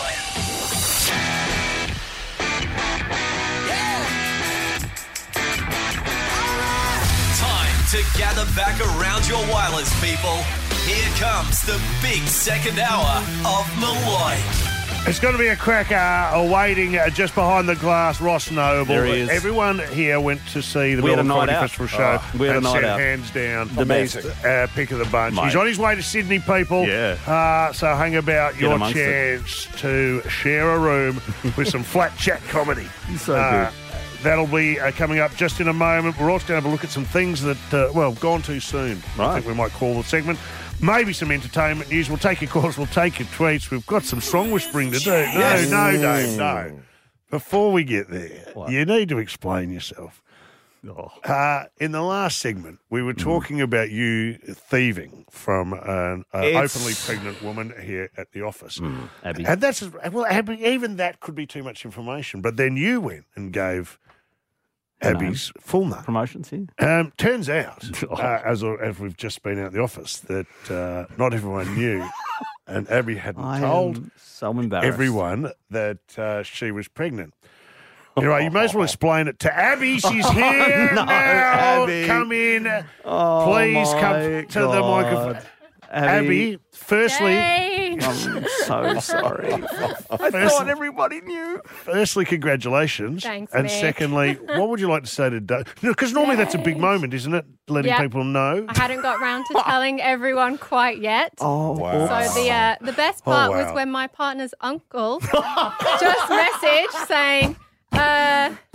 Time to gather back around your wireless, people. Here comes the big second hour of Malloy. It's going to be a cracker awaiting uh, just behind the glass, Ross Noble. There he is. Everyone here went to see the We had a Melbourne night Comedy out. Festival show Oh, we had a and night said out. hands down The best. uh, pick of the bunch. Mate. He's on his way to Sydney, people. Yeah. Uh, so hang about Get your amongst it. chance to share a room with some flat chat comedy. So Uh, good. That'll be uh, coming up just in a moment. We're also going to have a look at some things that, uh, well, gone too soon. I Right. think we might call the segment. Maybe some entertainment news. We'll take your calls. We'll take your tweets. We've got some song whispering to do. No, Yes. no, Dave, no. Before we get there, What? you need to explain yourself. Oh. Uh, in the last segment, we were talking about you thieving from an uh, It's- openly pregnant woman here at the office. Abby. And that's, well, Abby, even that could be too much information. But then you went and gave Her Abby's full name. Promotions here? Um, turns out, uh, as, as we've just been out the office, that uh, not everyone knew, and Abby hadn't I told am so embarrassed. everyone that uh, she was pregnant. You know, you may as well explain it to Abby. She's here no, now. Abby. Come in. Oh, Please my come to the God. microphone. Abby, Abby, firstly, Yay! I'm so sorry. I First- thought everybody knew. firstly, congratulations. Thanks, and Mick. secondly, what would you like to say to Dave? Because normally that's a big moment, isn't it? Letting Yeah. people know. I hadn't got round to telling everyone quite yet. Oh, Wow. So the uh, the best Oh, part wow. was when my partner's uncle just messaged saying, uh,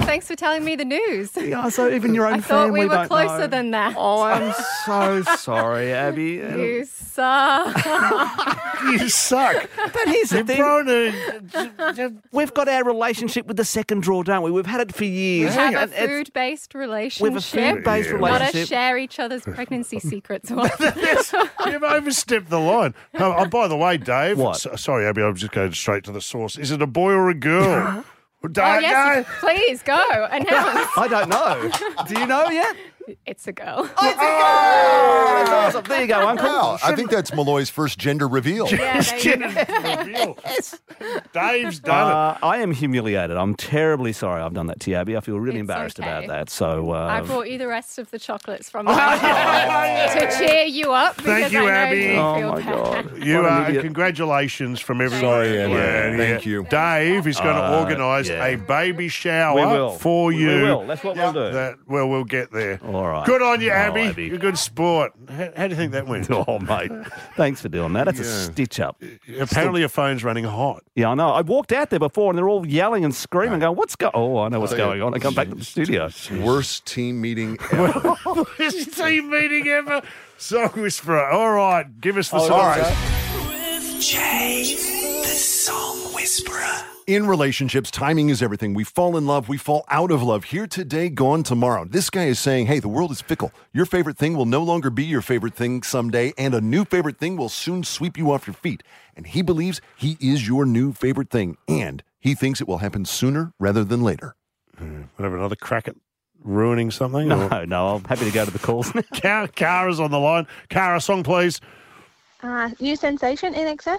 Thanks for telling me the news. Yeah, so even your own I thought family we were don't closer know. than that. Oh, I'm so sorry, Abby. You suck. You suck. But here's the You're thing. prone to- We've got our relationship with the second draw, don't we? We've had it for We years. have a And it's- food-based relationship. food-based Yeah. Not a relationship. share each other's pregnancy secrets one. Yes, you've overstepped the line. Oh, oh, by the way, Dave. What? s- sorry, Abby, I'm just going straight to the source. Is it a boy or a girl? Oh, Don't yes, please go. Announce. I don't know. Do you know yet? It's a girl. Oh, it's a girl! That's awesome. There you go, Uncle. Wow, I think that's Malloy's first gender reveal. Yeah, there you go. Reveal. Dave's done Uh, I am humiliated. I'm terribly sorry I've done that to you, Abby. I feel really It's embarrassed okay. about that. So, uh, I brought you the rest of the chocolates from the to cheer you up because Thank you, I know Abby. you Oh, feel my bad. God. You What an are. idiot. Congratulations from everyone. Sorry, Abby. Yeah, Thank yeah. you. Dave is going to Uh, organise yeah. a baby shower We will. for you. We will. That's what we'll do. That, well, we'll get there. All right. Good on you, Oh, Abby. Abby. You're a good sport. How, how do you think that went? Oh, mate. Thanks for doing that. That's a Yeah. stitch up. Apparently, your phone's running hot. Yeah, I know. I walked out there before and they're all yelling and screaming, going, what's going on? Oh, I know what's I'll tell you. going on. I come back to the studio. Worst team meeting ever. Worst team meeting ever. Song Whisperer. All right, give us the Oh, song. all right. Jay, the Song Whisperer. In relationships, timing is everything. We fall in love, we fall out of love. Here today, gone tomorrow. This guy is saying, hey, the world is fickle. Your favorite thing will no longer be your favorite thing someday, and a new favorite thing will soon sweep you off your feet. And he believes he is your new favorite thing, and he thinks it will happen sooner rather than later. We'll have another crack at ruining something. No, or- no, I'm happy to go to the calls. Cara, Cara's on the line. Cara, song, please. Uh, new sensation in excess.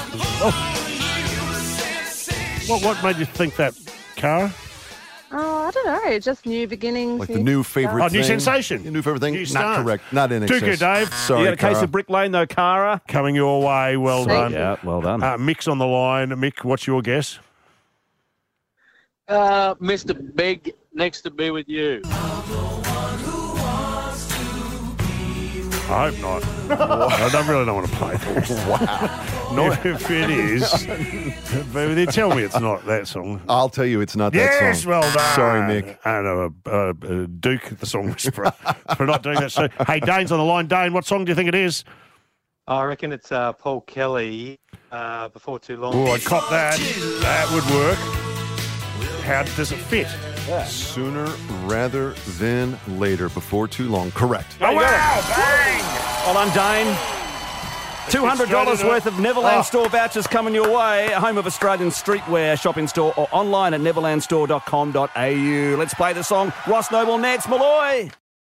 What what made you think that, Cara? Oh, I don't know. Just new beginnings. Like the new favorite Oh, thing. new sensation. Your new favorite thing? New Not start. correct. Not in excess. Tuka, Dave. Sorry, You got a case Cara. of Brick Lane, though, Cara? Coming your way. Well done. Yeah, well done. Uh, Mick's on the line. Mick, what's your guess? Uh, Mister Big next to be with you. I hope not. I don't really don't want to play this. Wow. Not if it is. But they tell me it's not that song. I'll tell you it's not that Yes, song. well done. Sorry, Mick. And uh, uh, uh, Duke, the song whisperer, for not doing that. So, hey, Dane's on the line. Dane, what song do you think it is? I reckon it's uh, Paul Kelly. Uh, before too long. Oh, I'd cop that. That would work. How does it fit? Sooner rather than later, before too long. Correct. Oh, wow! Bang! Well done, Dane. two hundred dollars Straight into worth of Neverland Oh. store vouchers coming your way. Home of Australian streetwear shopping store or online at neverland store dot com dot a u. Let's play the song. Ross Noble next. Malloy.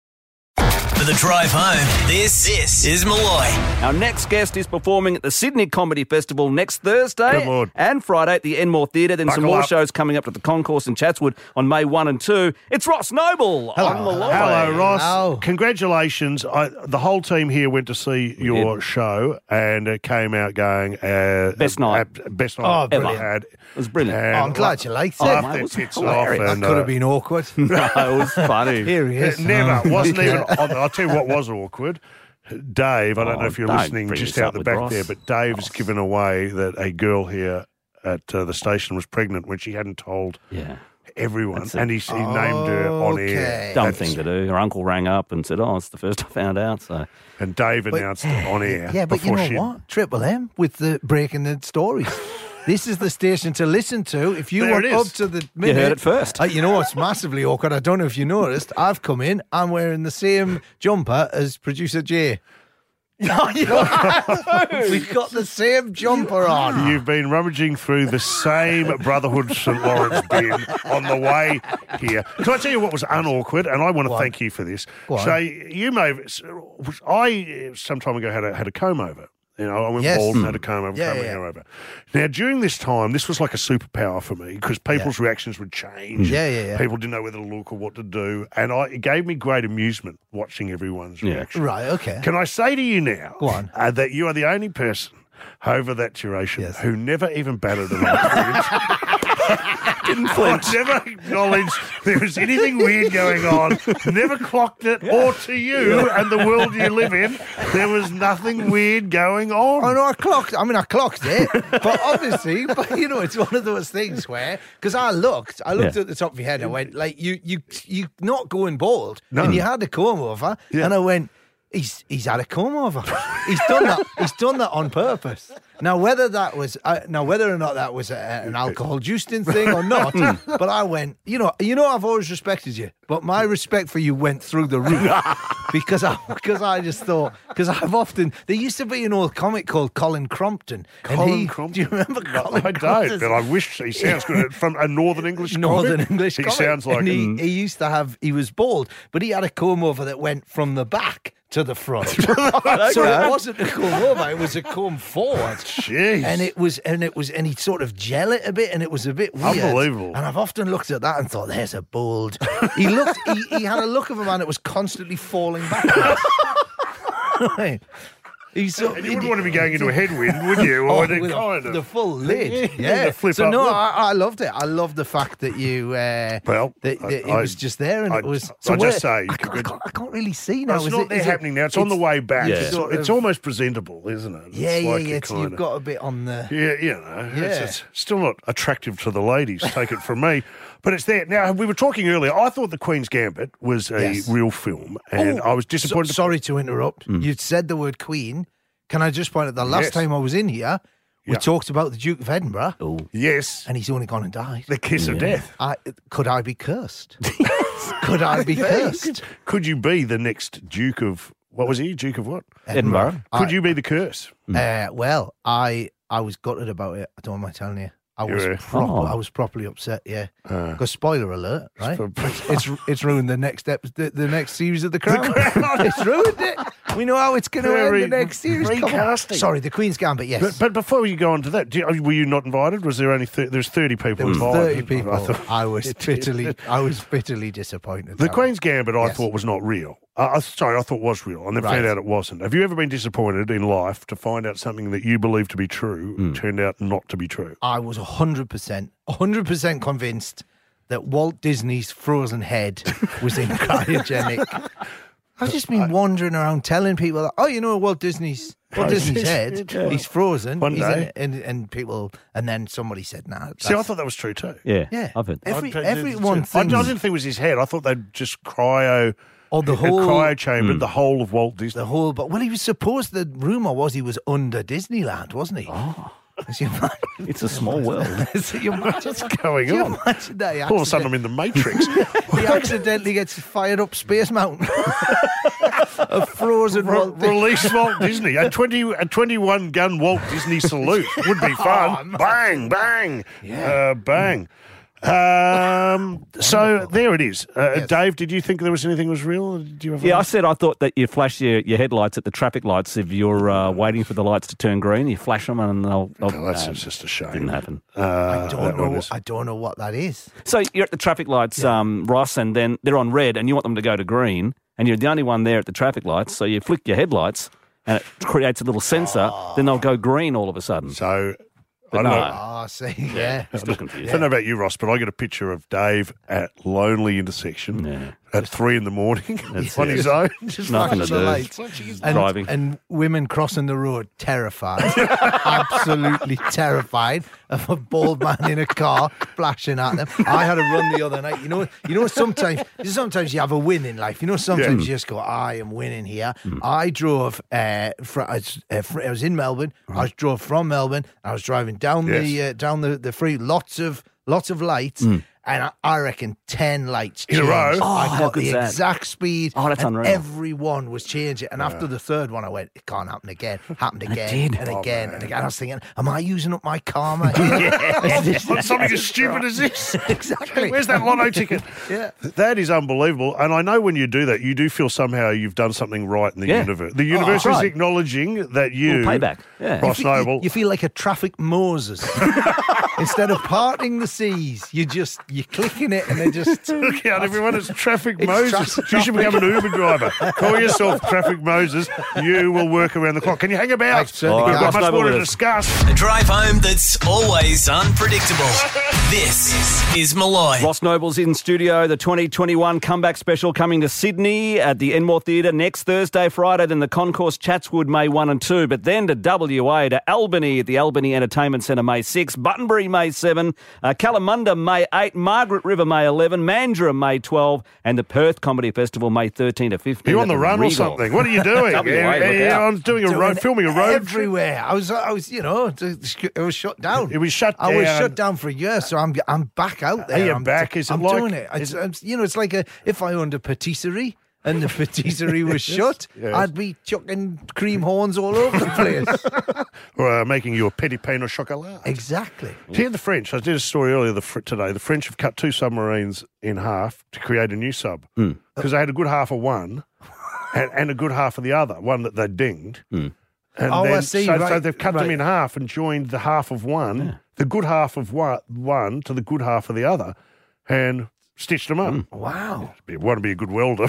For the drive home, this, this is Malloy. Our next guest is performing at the Sydney Comedy Festival next Thursday Good Lord. and Friday at the Enmore Theatre. Then some Buckle more up. shows coming up at the Concourse in Chatswood on May first and second. It's Ross Noble Hello, on Malloy. Hello, Ross. Hello. Congratulations. I, the whole team here went to see your show and it came out going... Uh, Best night. uh, best night Oh, I've ever brilliant. had. It was brilliant. And Oh, I'm glad you liked it. laughed Mate, their it was tits hilarious. off. And, That could have uh, been awkward. No, it was funny. Here he is. It never. Wasn't even... Yeah. on- I'll tell you what was awkward. Dave, I don't Oh, know if you're don't listening bring just this out up the with back Ross. there, but Dave's given away that a girl here at uh, the station was pregnant when she hadn't told Yeah. everyone, That's it. and he, he named her on air. Okay. Dumb That's- thing to do. Her uncle rang up and said, oh, it's the first I found out. So And Dave But- announced it on air. Yeah, but you before know she- what? Triple M with the breaking the stories. This is the station to listen to. If you There want it is. up to the minute, heard it first. Uh, you know what's massively awkward? I don't know if you noticed. I've come in. I'm wearing the same jumper as producer Jay. No, you haven't. We've got the same jumper on. You've been rummaging through the same Brotherhood St Lawrence bin on the way here. Can I tell you what was unawkward? And I want to Go on. thank you for this. Go on. So you may have, I some time ago had a, had a comb over. You know, I went Yes. bald and had a comb over, Yeah, comb my yeah. hair over. Now, during this time, this was like a superpower for me because people's reactions would change. Yeah, yeah, yeah. People didn't know whether to look or what to do. And I, it gave me great amusement watching everyone's Yeah. reaction. Right, okay. Can I say to you now Go on. Uh, that you are the only person over that duration Yes. who never even batted an ostrich Didn't flinch. I never acknowledged there was anything weird going on. Never clocked it, or to you and the world you live in, there was nothing weird going on. Oh no, I clocked. I mean, I clocked it, but obviously, but you know, it's one of those things where because I looked, I looked Yeah. at the top of your head, and I went like, you, you, you, not going bald, No. and you had a comb over, Yeah. and I went. He's he's had a comb over. He's done that. He's done that on purpose. Now whether that was uh, now whether or not that was a, an alcohol juicing thing or not, but I went. You know, you know, I've always respected you, but my respect for you went through the roof because I because I just thought because I've often there used to be an old comic called Colin Crompton. and Colin he, Crompton? Do you remember Colin I Crompton? don't, but I wish he sounds good. From a Northern English Northern comic. English He comic. sounds like and he, mm. he used to have he was bald, but he had a comb over that went from the back to the front. So it wasn't a comb over, it was a comb forward. Jeez. And it was and it was and he'd sort of gel it a bit and it was a bit weird. Unbelievable. And I've often looked at that and thought, there's a bald. He looked he, he had a look of a man that was constantly falling backwards. Right. He's so, And you wouldn't want to be going into a headwind, would you? Oh, Or the with a- kind of the full lid. Yeah, Yeah. the flip so up no, lid. I, I loved it. I loved the fact that you. Uh, Well, that, that I- it I- was just there, and I- it was. I So just where- say, I can't, I can't, I can't really see now. No, it's Is not it- there is it- happening now. It's, on the way back. Yeah. It's, Sort it's of- almost presentable, isn't it? It's Yeah, yeah, like yeah. a It's, kind you've of- got a bit on the. Yeah, you know, it's, Yeah. it's still not attractive to the ladies, take it from me, but it's there. Now, we were talking earlier, I thought The Queen's Gambit was a Yes. real film, and Oh, I was so- disappointed. sorry to interrupt. You said the word Queen. Can I just point out the last Yes. time I was in here, we Yeah. talked about the Duke of Edinburgh. Oh, yes. And he's only gone and died. The kiss of death. I, could I be cursed? Could I be cursed? Could you be the next Duke of, what was he, Duke of what? Edinburgh. Could I- you be the curse? Uh, well, I I was gutted about it. I don't mind telling you. I was Yeah. proper, Oh. I was properly upset. Yeah, Uh, because spoiler alert, right? for- it's it's ruined the next ep- the, the next series of the Crown. It's ruined it. We know how it's going to Very- end. The next series. Come on. recasting. Sorry, the Queen's Gambit. Yes, But, but before you go on to that, do you, were you not invited? Was there only thir- there's thirty people there was involved? thirty people. I thought- I was bitterly, I was bitterly disappointed. The That Queen's Gambit, I Yes. thought was not real. Uh, I- sorry, I thought was real, and then found Right. out it wasn't. Have you ever been disappointed in life to find out something that you believe to be true Hmm. turned out not to be true? I was one hundred percent, one hundred percent convinced that Walt Disney's frozen head was in cryogenic. I've just been wandering around telling people, that, oh, you know, Walt Disney's Walt Disney's head, Yeah. he's frozen. One he's day. in- and, and people, and then somebody said, nah. See, I that's- thought that was true too. Yeah, Yeah. I've heard. Every, I- everyone I, I thinks. didn't think it was his head. I thought they'd just cryo, Oh, the a whole- cryo chambered the whole of Walt Disney. the whole, but well, he was supposed. The rumor was he was under Disneyland, wasn't he? Oh, It's a small world. so you imagine, What's going can you on? imagine that he All of a sudden, accident- I'm in the Matrix. he accidentally gets fired up Space Mountain. A frozen Re- Walt Disney. release Walt Disney. A twenty a twenty-one gun Walt Disney salute would be fun. Oh, bang, bang, uh, bang. Um, so there it is. Uh, Yes. Dave, did you think there was anything that was real? Did you have Yeah, I said I thought that you flash your, your headlights at the traffic lights if you're uh, waiting for the lights to turn green. You flash them and they'll. they'll Oh, that's uh, just a shame. Didn't happen. Uh, I that don't one know. is- I don't know what that is. So you're at the traffic lights, um, Ross, and then they're on red, and you want them to go to green, and you're the only one there at the traffic lights. So you flick your headlights, and it creates a little sensor. Then they'll go green all of a sudden. So But I don't no. know. Oh, see, yeah. I'm still confused. I don't know about you, Ross, but I get a picture of Dave at lonely intersection Yeah. at three in the morning That's on it. his own. Just Nothing flash to the do. lights. And, Driving. and women crossing the road, terrified, absolutely terrified of a bald man in a car flashing at them. I had a run the other night. You know, you know. Sometimes, sometimes you have a win in life. You know, sometimes Yeah. you just go, "I am winning here." I drove. Uh, fr- I, was, uh, fr- I was in Melbourne. I was drove from Melbourne. I was driving down the Yes. uh, down the the free. Lots of lots of lights. And I, I reckon ten lights In a changed. row? I Oh, how got good's the that? exact speed. Oh, that's and unreal. every one was changing. And after the third one, I went, it can't happen again. Happened again. did. And Oh, again man. and again. I was thinking, am I using up my karma? On something as stupid as this. Exactly. Where's that lotto ticket? Yeah. That is unbelievable. And I know when you do that, you do feel somehow you've done something right in the Yeah. universe. The universe Oh, is right. acknowledging that you, Little payback. Yeah. Ross Noble, You feel like a traffic Moses. Instead of parting the seas, you just you're clicking it, and they just look out, everyone! It's Traffic It's Moses. tra- you should become an Uber driver. Call yourself Traffic Moses. You will work around the clock. Can you hang about? certainly We've can. got Ross much Noble more to with us. discuss. A drive home that's always unpredictable. This is Malloy. Ross Noble's in studio. The twenty twenty-one comeback special coming to Sydney at the Enmore Theatre next Thursday, Friday, then the Concourse Chatswood May one and two, but then to W A, to Albany at the Albany Entertainment Centre May sixth, Buttonbury May seventh, uh, Kalamunda May eighth, Margaret River May eleventh, Mandurah May twelfth, and the Perth Comedy Festival May thirteenth to fifteenth. Are you on the run or something? What are you doing? W A, look Yeah, out. I'm doing a road, filming a road trip. everywhere. I was, I was, you know, it was shut down. It was shut I was down. shut down for a year, so I'm, I'm back out there. Are you I'm back? Is it I'm like- doing it. It's, is I'm- you know, it's like a if I owned a patisserie and the patisserie was shut, Yes. I'd be chucking cream horns all over the place. Or uh, making you a petit pain au chocolat. Exactly. Here, the French, I did a story earlier the, fr- today. The French have cut two submarines in half to create a new sub because they had a good half of one and, and a good half of the other, one that they dinged. And Oh, then, I see, So, so right, they've cut them right. in half and joined the half of one, the good half of one, one to the good half of the other, and stitched them up. Wow. You want to be a good welder.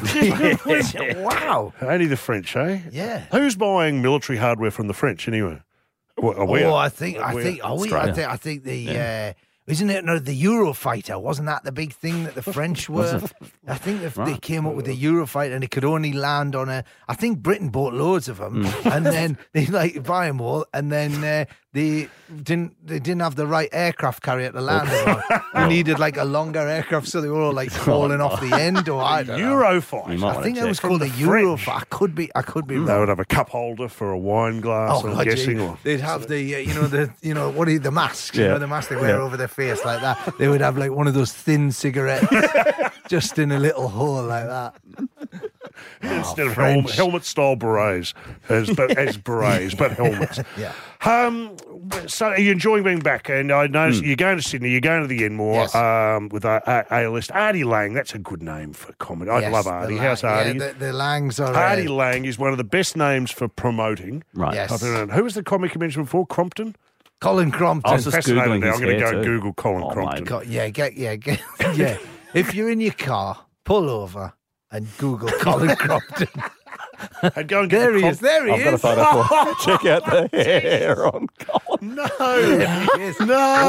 Wow. Only the French, eh? Yeah. Who's buying military hardware from the French anyway? Well, are we? Oh, I think, I We're- think, oh, we, I Australia. think, I think the. Uh, isn't it no, the Eurofighter? Wasn't that the big thing that the French were? I think if they Right. came up with the Eurofighter and it could only land on a. I think Britain bought loads of them, Mm. and then they like buy them all, and then uh, they didn't. They didn't have the right aircraft carrier to land them on. They needed like a longer aircraft, so they were all like falling off the end. Or I don't know. Eurofighter. You might I want think to that check. was called a From the French. Eurofighter. I could be. I could be They wrong. would have a cup holder for a wine glass, I'm God, guessing. yeah. Or, They'd have the, uh, you know, the, you know, what are you, the masks, you Yeah. know, the mask they wear Yeah. over their face like that. They would have like one of those thin cigarettes just in a little hole like that. instead of French. helmet, helmet-style berets, as, but, as berets, but helmets. Yeah. Um, so are you enjoying being back? And I noticed you're going to Sydney, you're going to the Enmore Yes. um, with a, a, A-list. Artie Lang, that's a good name for comedy. I Yes, love the Artie. Lang- How's Artie? Yeah, the, the Langs are. Artie Uh, Lang is one of the best names for promoting. Right. Yes. I don't know. Who was the comic you mentioned before? Crompton? Colin I Crompton. was just Fascinated Googling now. his I'm going to hair go too. Google Colin Oh, Crompton. mate. Co- yeah, get, yeah, get, yeah. If you're in your car, pull over and Google Colin Crompton. And go and get There the he is. Cromp- There he I've got a is. photo for Check out the hair on Colin. No, There he is.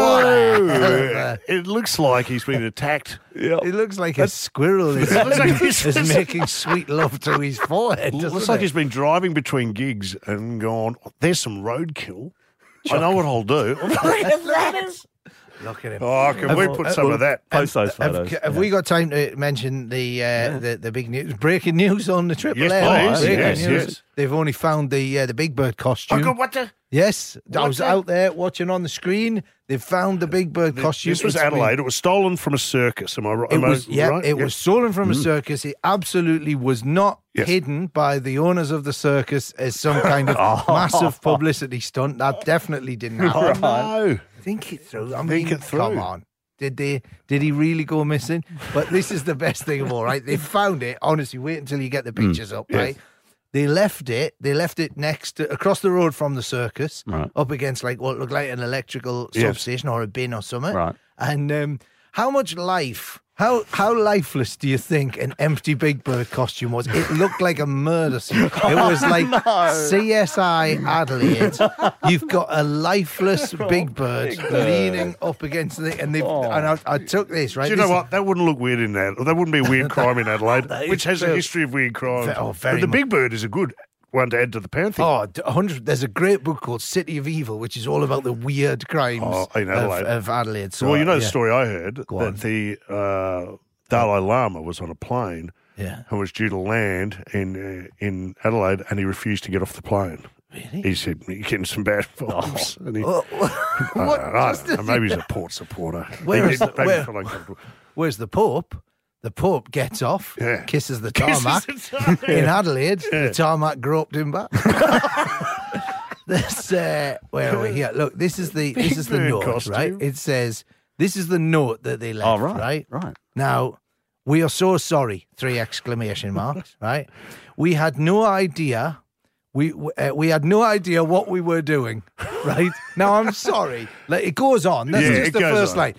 no. It looks like he's been attacked. Yeah. It looks like a squirrel is, It looks like this is is- making sweet love to his forehead. Looks doesn't like it? he's been driving between gigs and gone, there's some roadkill. I know what I'll do. Look at him. Oh, can Have- we put some of that? Post those Have, photos. have we got time to mention the uh, the, the big news? Breaking news on the Triple Yes, M. please. Breaking Yes, news. yes. They've only found the uh, the Big Bird costume. Oh, God, what the? Yes, I What was the- out there watching on the screen. They've found the Big Bird costume. This was It's been- Adelaide. It was stolen from a circus. Am I right? It Am I was, yeah, right? it was stolen from a Mm. circus. It absolutely was not Yes. hidden by the owners of the circus as some kind of massive publicity stunt. That definitely didn't happen. Oh, no. Think it through. I Think mean, it through. come on. Did they? Did he really go missing? But this is the best thing of all, right? They found it. Honestly, wait until you get the pictures up, yes. right? They left it. They left it next to, across the road from the circus, Right. up against like what looked like an electrical Yes. substation or a bin or something. Right. And um, how much life? How how lifeless do you think an empty Big Bird costume was? It looked like a murder scene. It was like C S I Adelaide. You've got a lifeless Big Bird leaning up against the and they have and I, I took this right. Do you know This- what? That wouldn't look weird in that. That wouldn't be a weird crime in Adelaide, That is which has a true. history of weird crimes. Ve- oh, very but the much. Big Bird is a good one to add to the pantheon. Oh, d- one hundred. There's a great book called City of Evil, which is all about the weird crimes Oh, in of, Adelaide. of Adelaide. So, well, you know the yeah. story I heard Go on. that the uh, Dalai Lama was on a plane Yeah. and was due to land in uh, in Adelaide, and he refused to get off the plane. Really? He said, "You're getting some bad vibes." And he, Oh, I don't what- know, I what's don't know, the- maybe he's a Port supporter. Where He is did- the- maybe where- felt uncomfortable. Where's the Pope? The Pope gets off, Yeah. kisses the Kisses tarmac. the tarmac. In Adelaide, Yeah. the tarmac groped him back. This, uh, where are we here? Look, this is the this Big is the Bird note, costume. right? It says this is the note that they left, Oh, right, right? right. Now, we are so sorry. Three exclamation marks, right? We had no idea. We uh, we had no idea what we were doing, right? Now I'm sorry. Like, it goes on. That's Yeah, just it the goes first on. line.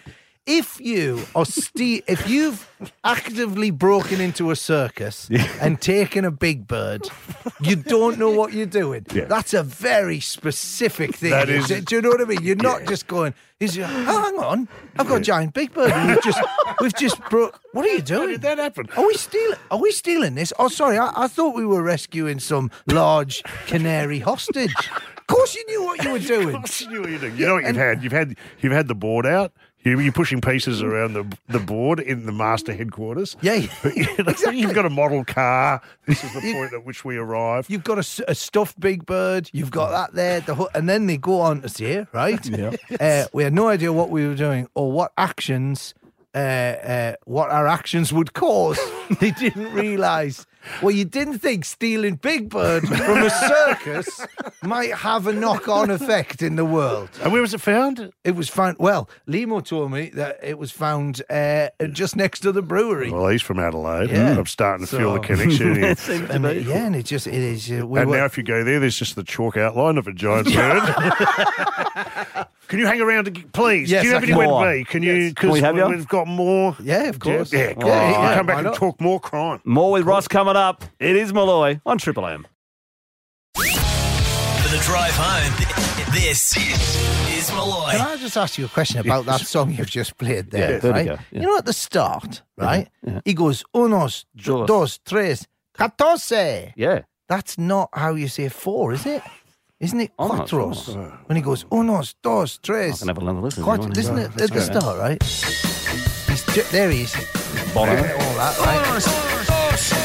if you are ste- if you've actively broken into a circus and taken a big bird, you don't know what you're doing. Yeah. That's a very specific thing. That is- do, do you know what I mean? You're not just going. Is oh, hang on, I've got a giant big bird. And we've just we've just broke. What are you doing? How did that happen? Are we stealing? Are we stealing this? Oh, sorry, I, I thought we were rescuing some large canary hostage. Of course, you knew what you were doing. Of course you knew what you're doing. You know what you've had? You've had you've had the board out. You, you're pushing pieces around the the board in the master headquarters. Yeah, exactly. You've got a model car. This is the point at which we arrive. You've got a, s- a stuffed big bird. You've got that there. The hu- and then they go on to say, right? Yeah. Uh, we had no idea what we were doing or what actions, uh, uh, what our actions would cause. They didn't realise. Well, you didn't think stealing Big Bird from a circus might have a knock-on effect in the world. And where was it found? It was found, well, Limo told me that it was found uh, just next to the brewery. Well, he's from Adelaide. Yeah. I'm starting to So- feel the connection here. And it- yeah, and it just, it is. Uh, we and were- now if you go there, there's just the chalk outline of a giant bird. Can you hang around, to, please? Yes, Do you have I anywhere can. to be? Can you? Yes. Because Can we have you? we've got more. Yeah, of course. Yeah, Oh, go. yeah, yeah, come back why and not? talk more crime. More with Ross coming up. It is Malloy on Triple M. For the drive home, this is Malloy. Can I just ask you a question about that song you've just played there? Yeah, there we right? go, yeah. You know, at the start, right? yeah. He goes unos, Dos. dos, tres, catorce. Yeah. That's not how you say four, is it? Isn't it Oh, no, it's cuatros? not. When he goes unos, dos, I tres. can have another listen. if you Quat- want. isn't it at the start, right? He's ju- there he is. Bono. All that, right?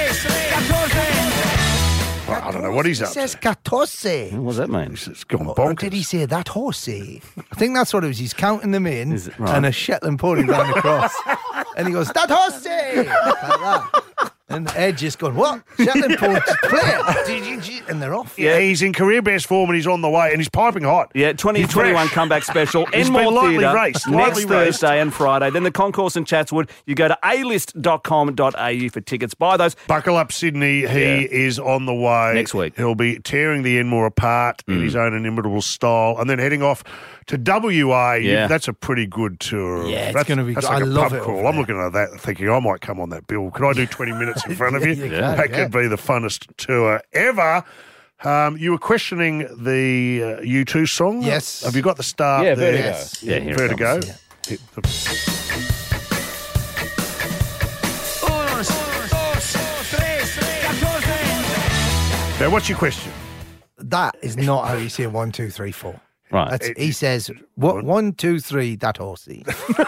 Well, I don't know what he's He up says to. catorce. What does that mean? It's gone Or bonkers. did he say that horsey? I think that's what it was. He's counting them in Is it- right. and a Shetland pony ran across. And he goes, that horsey! Like that. And Edge is going, what? Shetland pony, play it. And they're off. Yeah, he's in career best form and he's on the way and he's piping hot. Yeah, twenty twenty-one comeback special. He's Enmore been lightly Theatre raced, next lightly raced. Thursday and Friday. Then the concourse in Chatswood. You go to a list dot com dot a u for tickets. Buy those. Buckle up, Sydney. He Yeah. is on the way. Next week. He'll be tearing the Enmore apart in his own inimitable style and then heading off to W A. Yeah. That's a pretty good tour. Yeah, it's that's gonna be That's good. like I a love pub it crawl. over I'm there. looking at that thinking I might come on that bill. Could I do twenty minutes in front of you? Yeah, you can, that yeah. could be the funnest tour ever. Um, you were questioning the uh, U two song. Yes. Have you got the start Yeah, there? Vertigo. Yes. Yeah, here it Vertigo. comes, Hit the- Now, what's your question? That is not how you say one, two, three, four. Right. That's, he says, what, one, two, three, that horsey.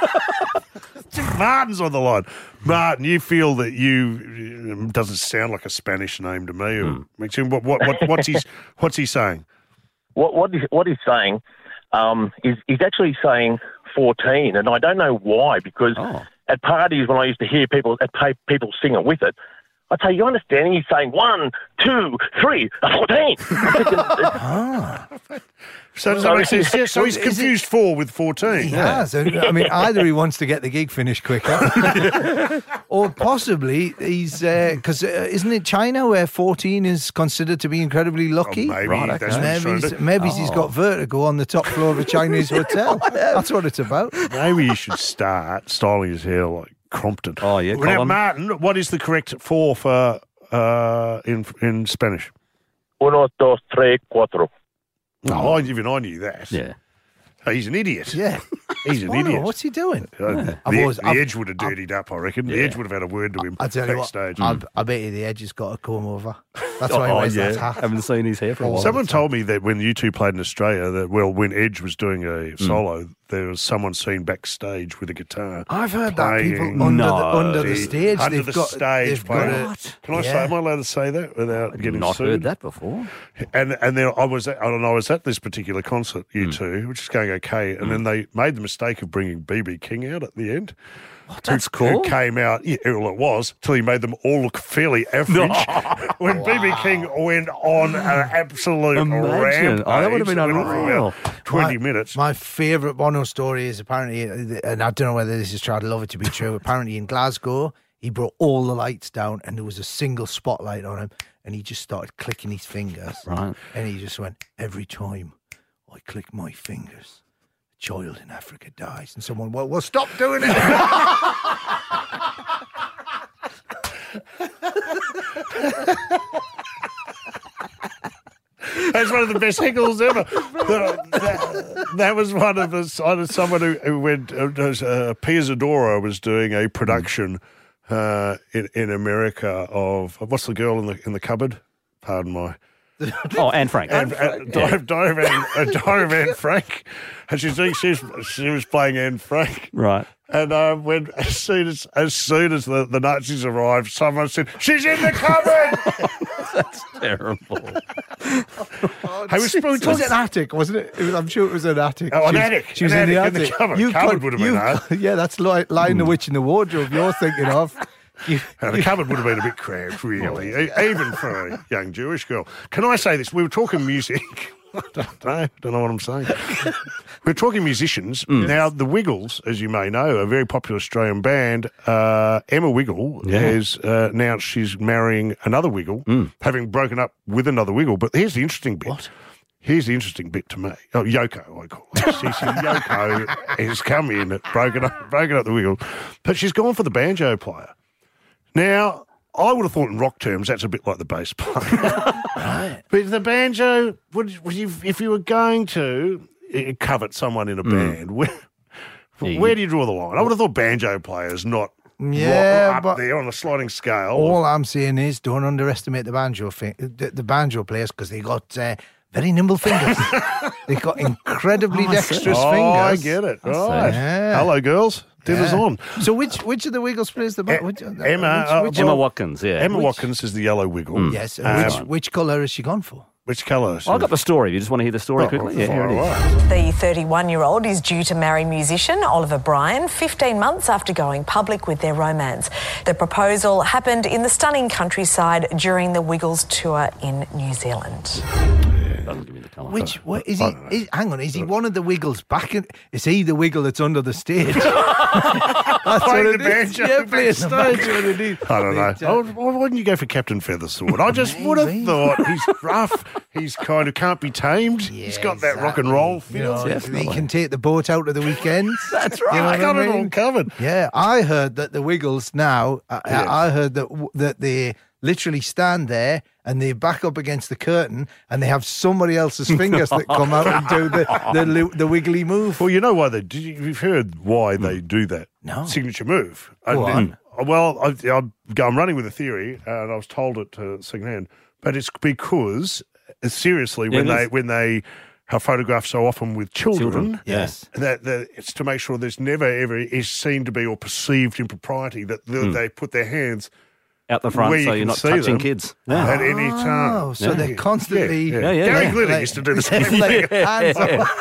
Martin's on the line. Martin, you feel that you it doesn't sound like a Spanish name to me. Or, makes him- what, what, what, what's his what's he saying? What what he's, what he's saying um, is he's actually saying fourteen, and I don't know why. Because Oh. at parties when I used to hear people at pa- people sing it with it, I'd say, "You understand?" He's saying one, two, three, fourteen. ah. So, So so, he's, is it- so he's is it- confused four with fourteen. He has. I mean, either he wants to get the gig finished quicker, or possibly he's because uh, isn't it China where fourteen is considered to be incredibly lucky? Oh, maybe Right, that's okay. what he's Maybe, trying he's, to do. maybe he's got vertigo on the top floor of a Chinese hotel. That's what it's about. Maybe you should start styling his hair like Crompton. Oh, yeah, Now, Colin. Martin, what is the correct four for uh, in in Spanish? Uno, dos, tres, cuatro. Oh, I, even I knew that. Yeah. Oh, he's an idiot. Yeah, He's an Bono, idiot. What's he doing? Uh, I've the always- the I've- Edge would have dirtied up, I reckon. The Yeah. Edge would have had a word to him I tell you what, backstage. I, I bet you the Edge has got a comb over. That's why he Oh, wears yeah. that hat. Haven't seen his hair for a while. Someone told me that when you two played in Australia, that well, when Edge was doing a solo, there was someone seen backstage with a guitar. I've heard that playing people under the No. under the stage under they've the got stage they've got playing. a, What? Can I say? yeah. Am I allowed to say that without I've getting not sued? heard that before. And and then I was at, I don't know I was at this particular concert, you two, which is going okay, and then they made the mistake of bringing B B King out at the end. That's who, cool. Who came out? Yeah, well, it was till he made them all look fairly average. when B B King went on an absolute Imagine. rampage, Oh, that would have been went on for unreal. about Twenty my, minutes. My favourite Bono story is apparently, and I don't know whether this is true. I'd love it to be true. Apparently, in Glasgow, he brought all the lights down, and there was a single spotlight on him, and he just started clicking his fingers. Right. And he just went, every time I click my fingers, child in Africa dies, and someone, well, well, stop doing it. That's one of the best higgles ever. That, that, that was one of us. I had someone who, who went. Uh, Pia Zadora was doing a production uh, in in America of what's the girl in the in the cupboard? Pardon my. Oh, Anne Frank. Anne, Anne, Diary, Diary, of Anne, uh, Diary of Anne Frank. And she's doing, she's, she was playing Anne Frank. Right. And uh, when as soon as as soon as the, the Nazis arrived, someone said, "She's in the cupboard." That's terrible. Hey, was, was it an attic, wasn't it? it was, I'm sure it was an attic. Oh, an she was, attic. She was an in attic the attic. in the cupboard. You Cupboard could- would have been you hard. could- Yeah, that's like Lion the Witch in the Wardrobe you're thinking of. You, Uh, the cupboard would have been a bit cramped, really, e- even for a young Jewish girl. Can I say this? We were talking music. I don't know, don't know what I'm saying. We're talking musicians. Now, the Wiggles, as you may know, a very popular Australian band, uh, Emma Wiggle Yeah. has uh, announced she's marrying another Wiggle, having broken up with another Wiggle. But here's the interesting bit. What? Here's the interesting bit to me. Oh, Yoko, I call her. She, she, Yoko has come in, broken up, broken up the Wiggle, but she's gone for the banjo player. Now, I would have thought in rock terms that's a bit like the bass player. Right. But the banjo, would, would you, if you were going to uh, covet someone in a band, where, where do you draw the line? I would have thought banjo players, not Yeah, rock up but- there on a sliding scale. All I'm saying is, don't underestimate the banjo fi- the, the banjo players because they got uh, very nimble fingers. They got incredibly Oh, I see. dexterous Oh, fingers. I get it. I see. Right. Yeah. Hello, girls. Dinner's Yeah. on. So which which of the Wiggles plays the ba- which, Emma, which, uh, which, Emma Watkins, yeah. Emma Which- Watkins is the yellow Wiggle. Mm. Yes. and Um, which which colour has she gone for? Which colour? I got the story. You just want to hear the story Oh, quickly? far Yeah, here it is. away. The thirty-one-year-old is due to marry musician Oliver Bryan fifteen months after going public with their romance. The proposal happened in the stunning countryside during the Wiggles tour in New Zealand. Doesn't give me the colour. Which what, is he? Is, hang on, is he one of the Wiggles back? In, is he the Wiggle that's under the stage? That's Playing what the it is. banjo Yeah, playing the backstage. banjo. what it is. I don't know. Oh, why wouldn't you go for Captain Feathersword? I just would have Maybe. thought he's rough. He's kind of can't be tamed. he's got that rock and roll You feel. know, he can take the boat out of the weekends. That's right. You know I what got I it all mean? covered. Yeah, I heard that the Wiggles now. I, Yes. I heard that w- that they literally stand there and they back up against the curtain and they have somebody else's fingers that come out and do the the, li- the wiggly move. Well, you know why they do. You've heard why they do that No. signature move. Go And- on. Well, I, I'm I'm running with a theory, and I was told it uh, secondhand, but it's because uh, seriously, Yeah, when it they is. when they are photographed so often with children, Children, yes. that, that it's to make sure there's never ever is seen to be or perceived impropriety that the, they put their hands Out the front where so you you're can not see touching them kids. at any time. Oh, so Yeah. they're constantly. Yeah, Yeah, yeah, Gary yeah. Glitter Like- used to do the same thing. like hands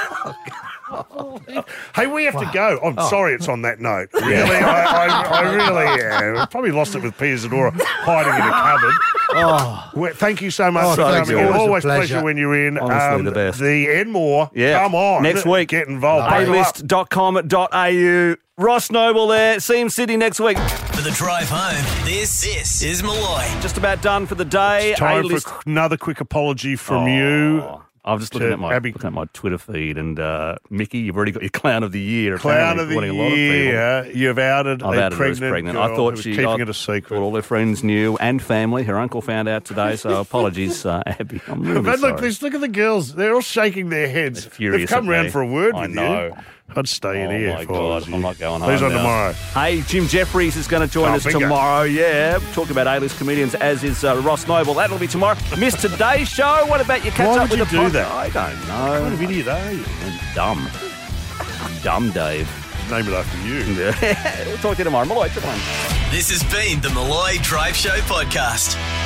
up. Hey, we have to go. I'm sorry it's on that note. Really, I, I, I really am. I probably lost it with Pia Zadora hiding in a cupboard. Oh, Well, thank you so much Oh, for thank coming you. in. Always a Always pleasure. pleasure. when you're in. Honestly, the best. The Enmore, Yeah. come on. Next week. Get involved. a Buckle up. list dot com dot a u. Ross Noble there. See him City next week. For the drive home, this, this is Malloy. Just about done for the day. Time A-list- for another quick apology from Oh, you. I'm just looking to at my Abby. looking at my Twitter feed, and uh, Mickey, you've already got your clown of the year. Clown apparently, of the according to a lot of people. year. You've outed I've a outed her as pregnant, pregnant. girl I thought who was she keeping I it a secret. thought all her friends knew and family. Her uncle found out today, so apologies, uh, Abby. I'm really But look, sorry. this, look at the girls. They're all shaking their heads. They're furious They've come at round me. for a word I with know. you. I'd stay in Oh, here. my if I God, was you. I'm not going He's home on now. tomorrow. Hey, Jim Jeffries is going to join Oh, us bingo. tomorrow. Yeah, talk about A-list comedians, as is uh, Ross Noble. That'll be tomorrow. Missed today's show. What about you catch Why up would with you the do pod- that? I don't know. What kind of idiot are you? Dumb. Dumb Dave. Name it after you. We'll talk to you tomorrow. Malloy, come on. This has been the Malloy Drive Show podcast.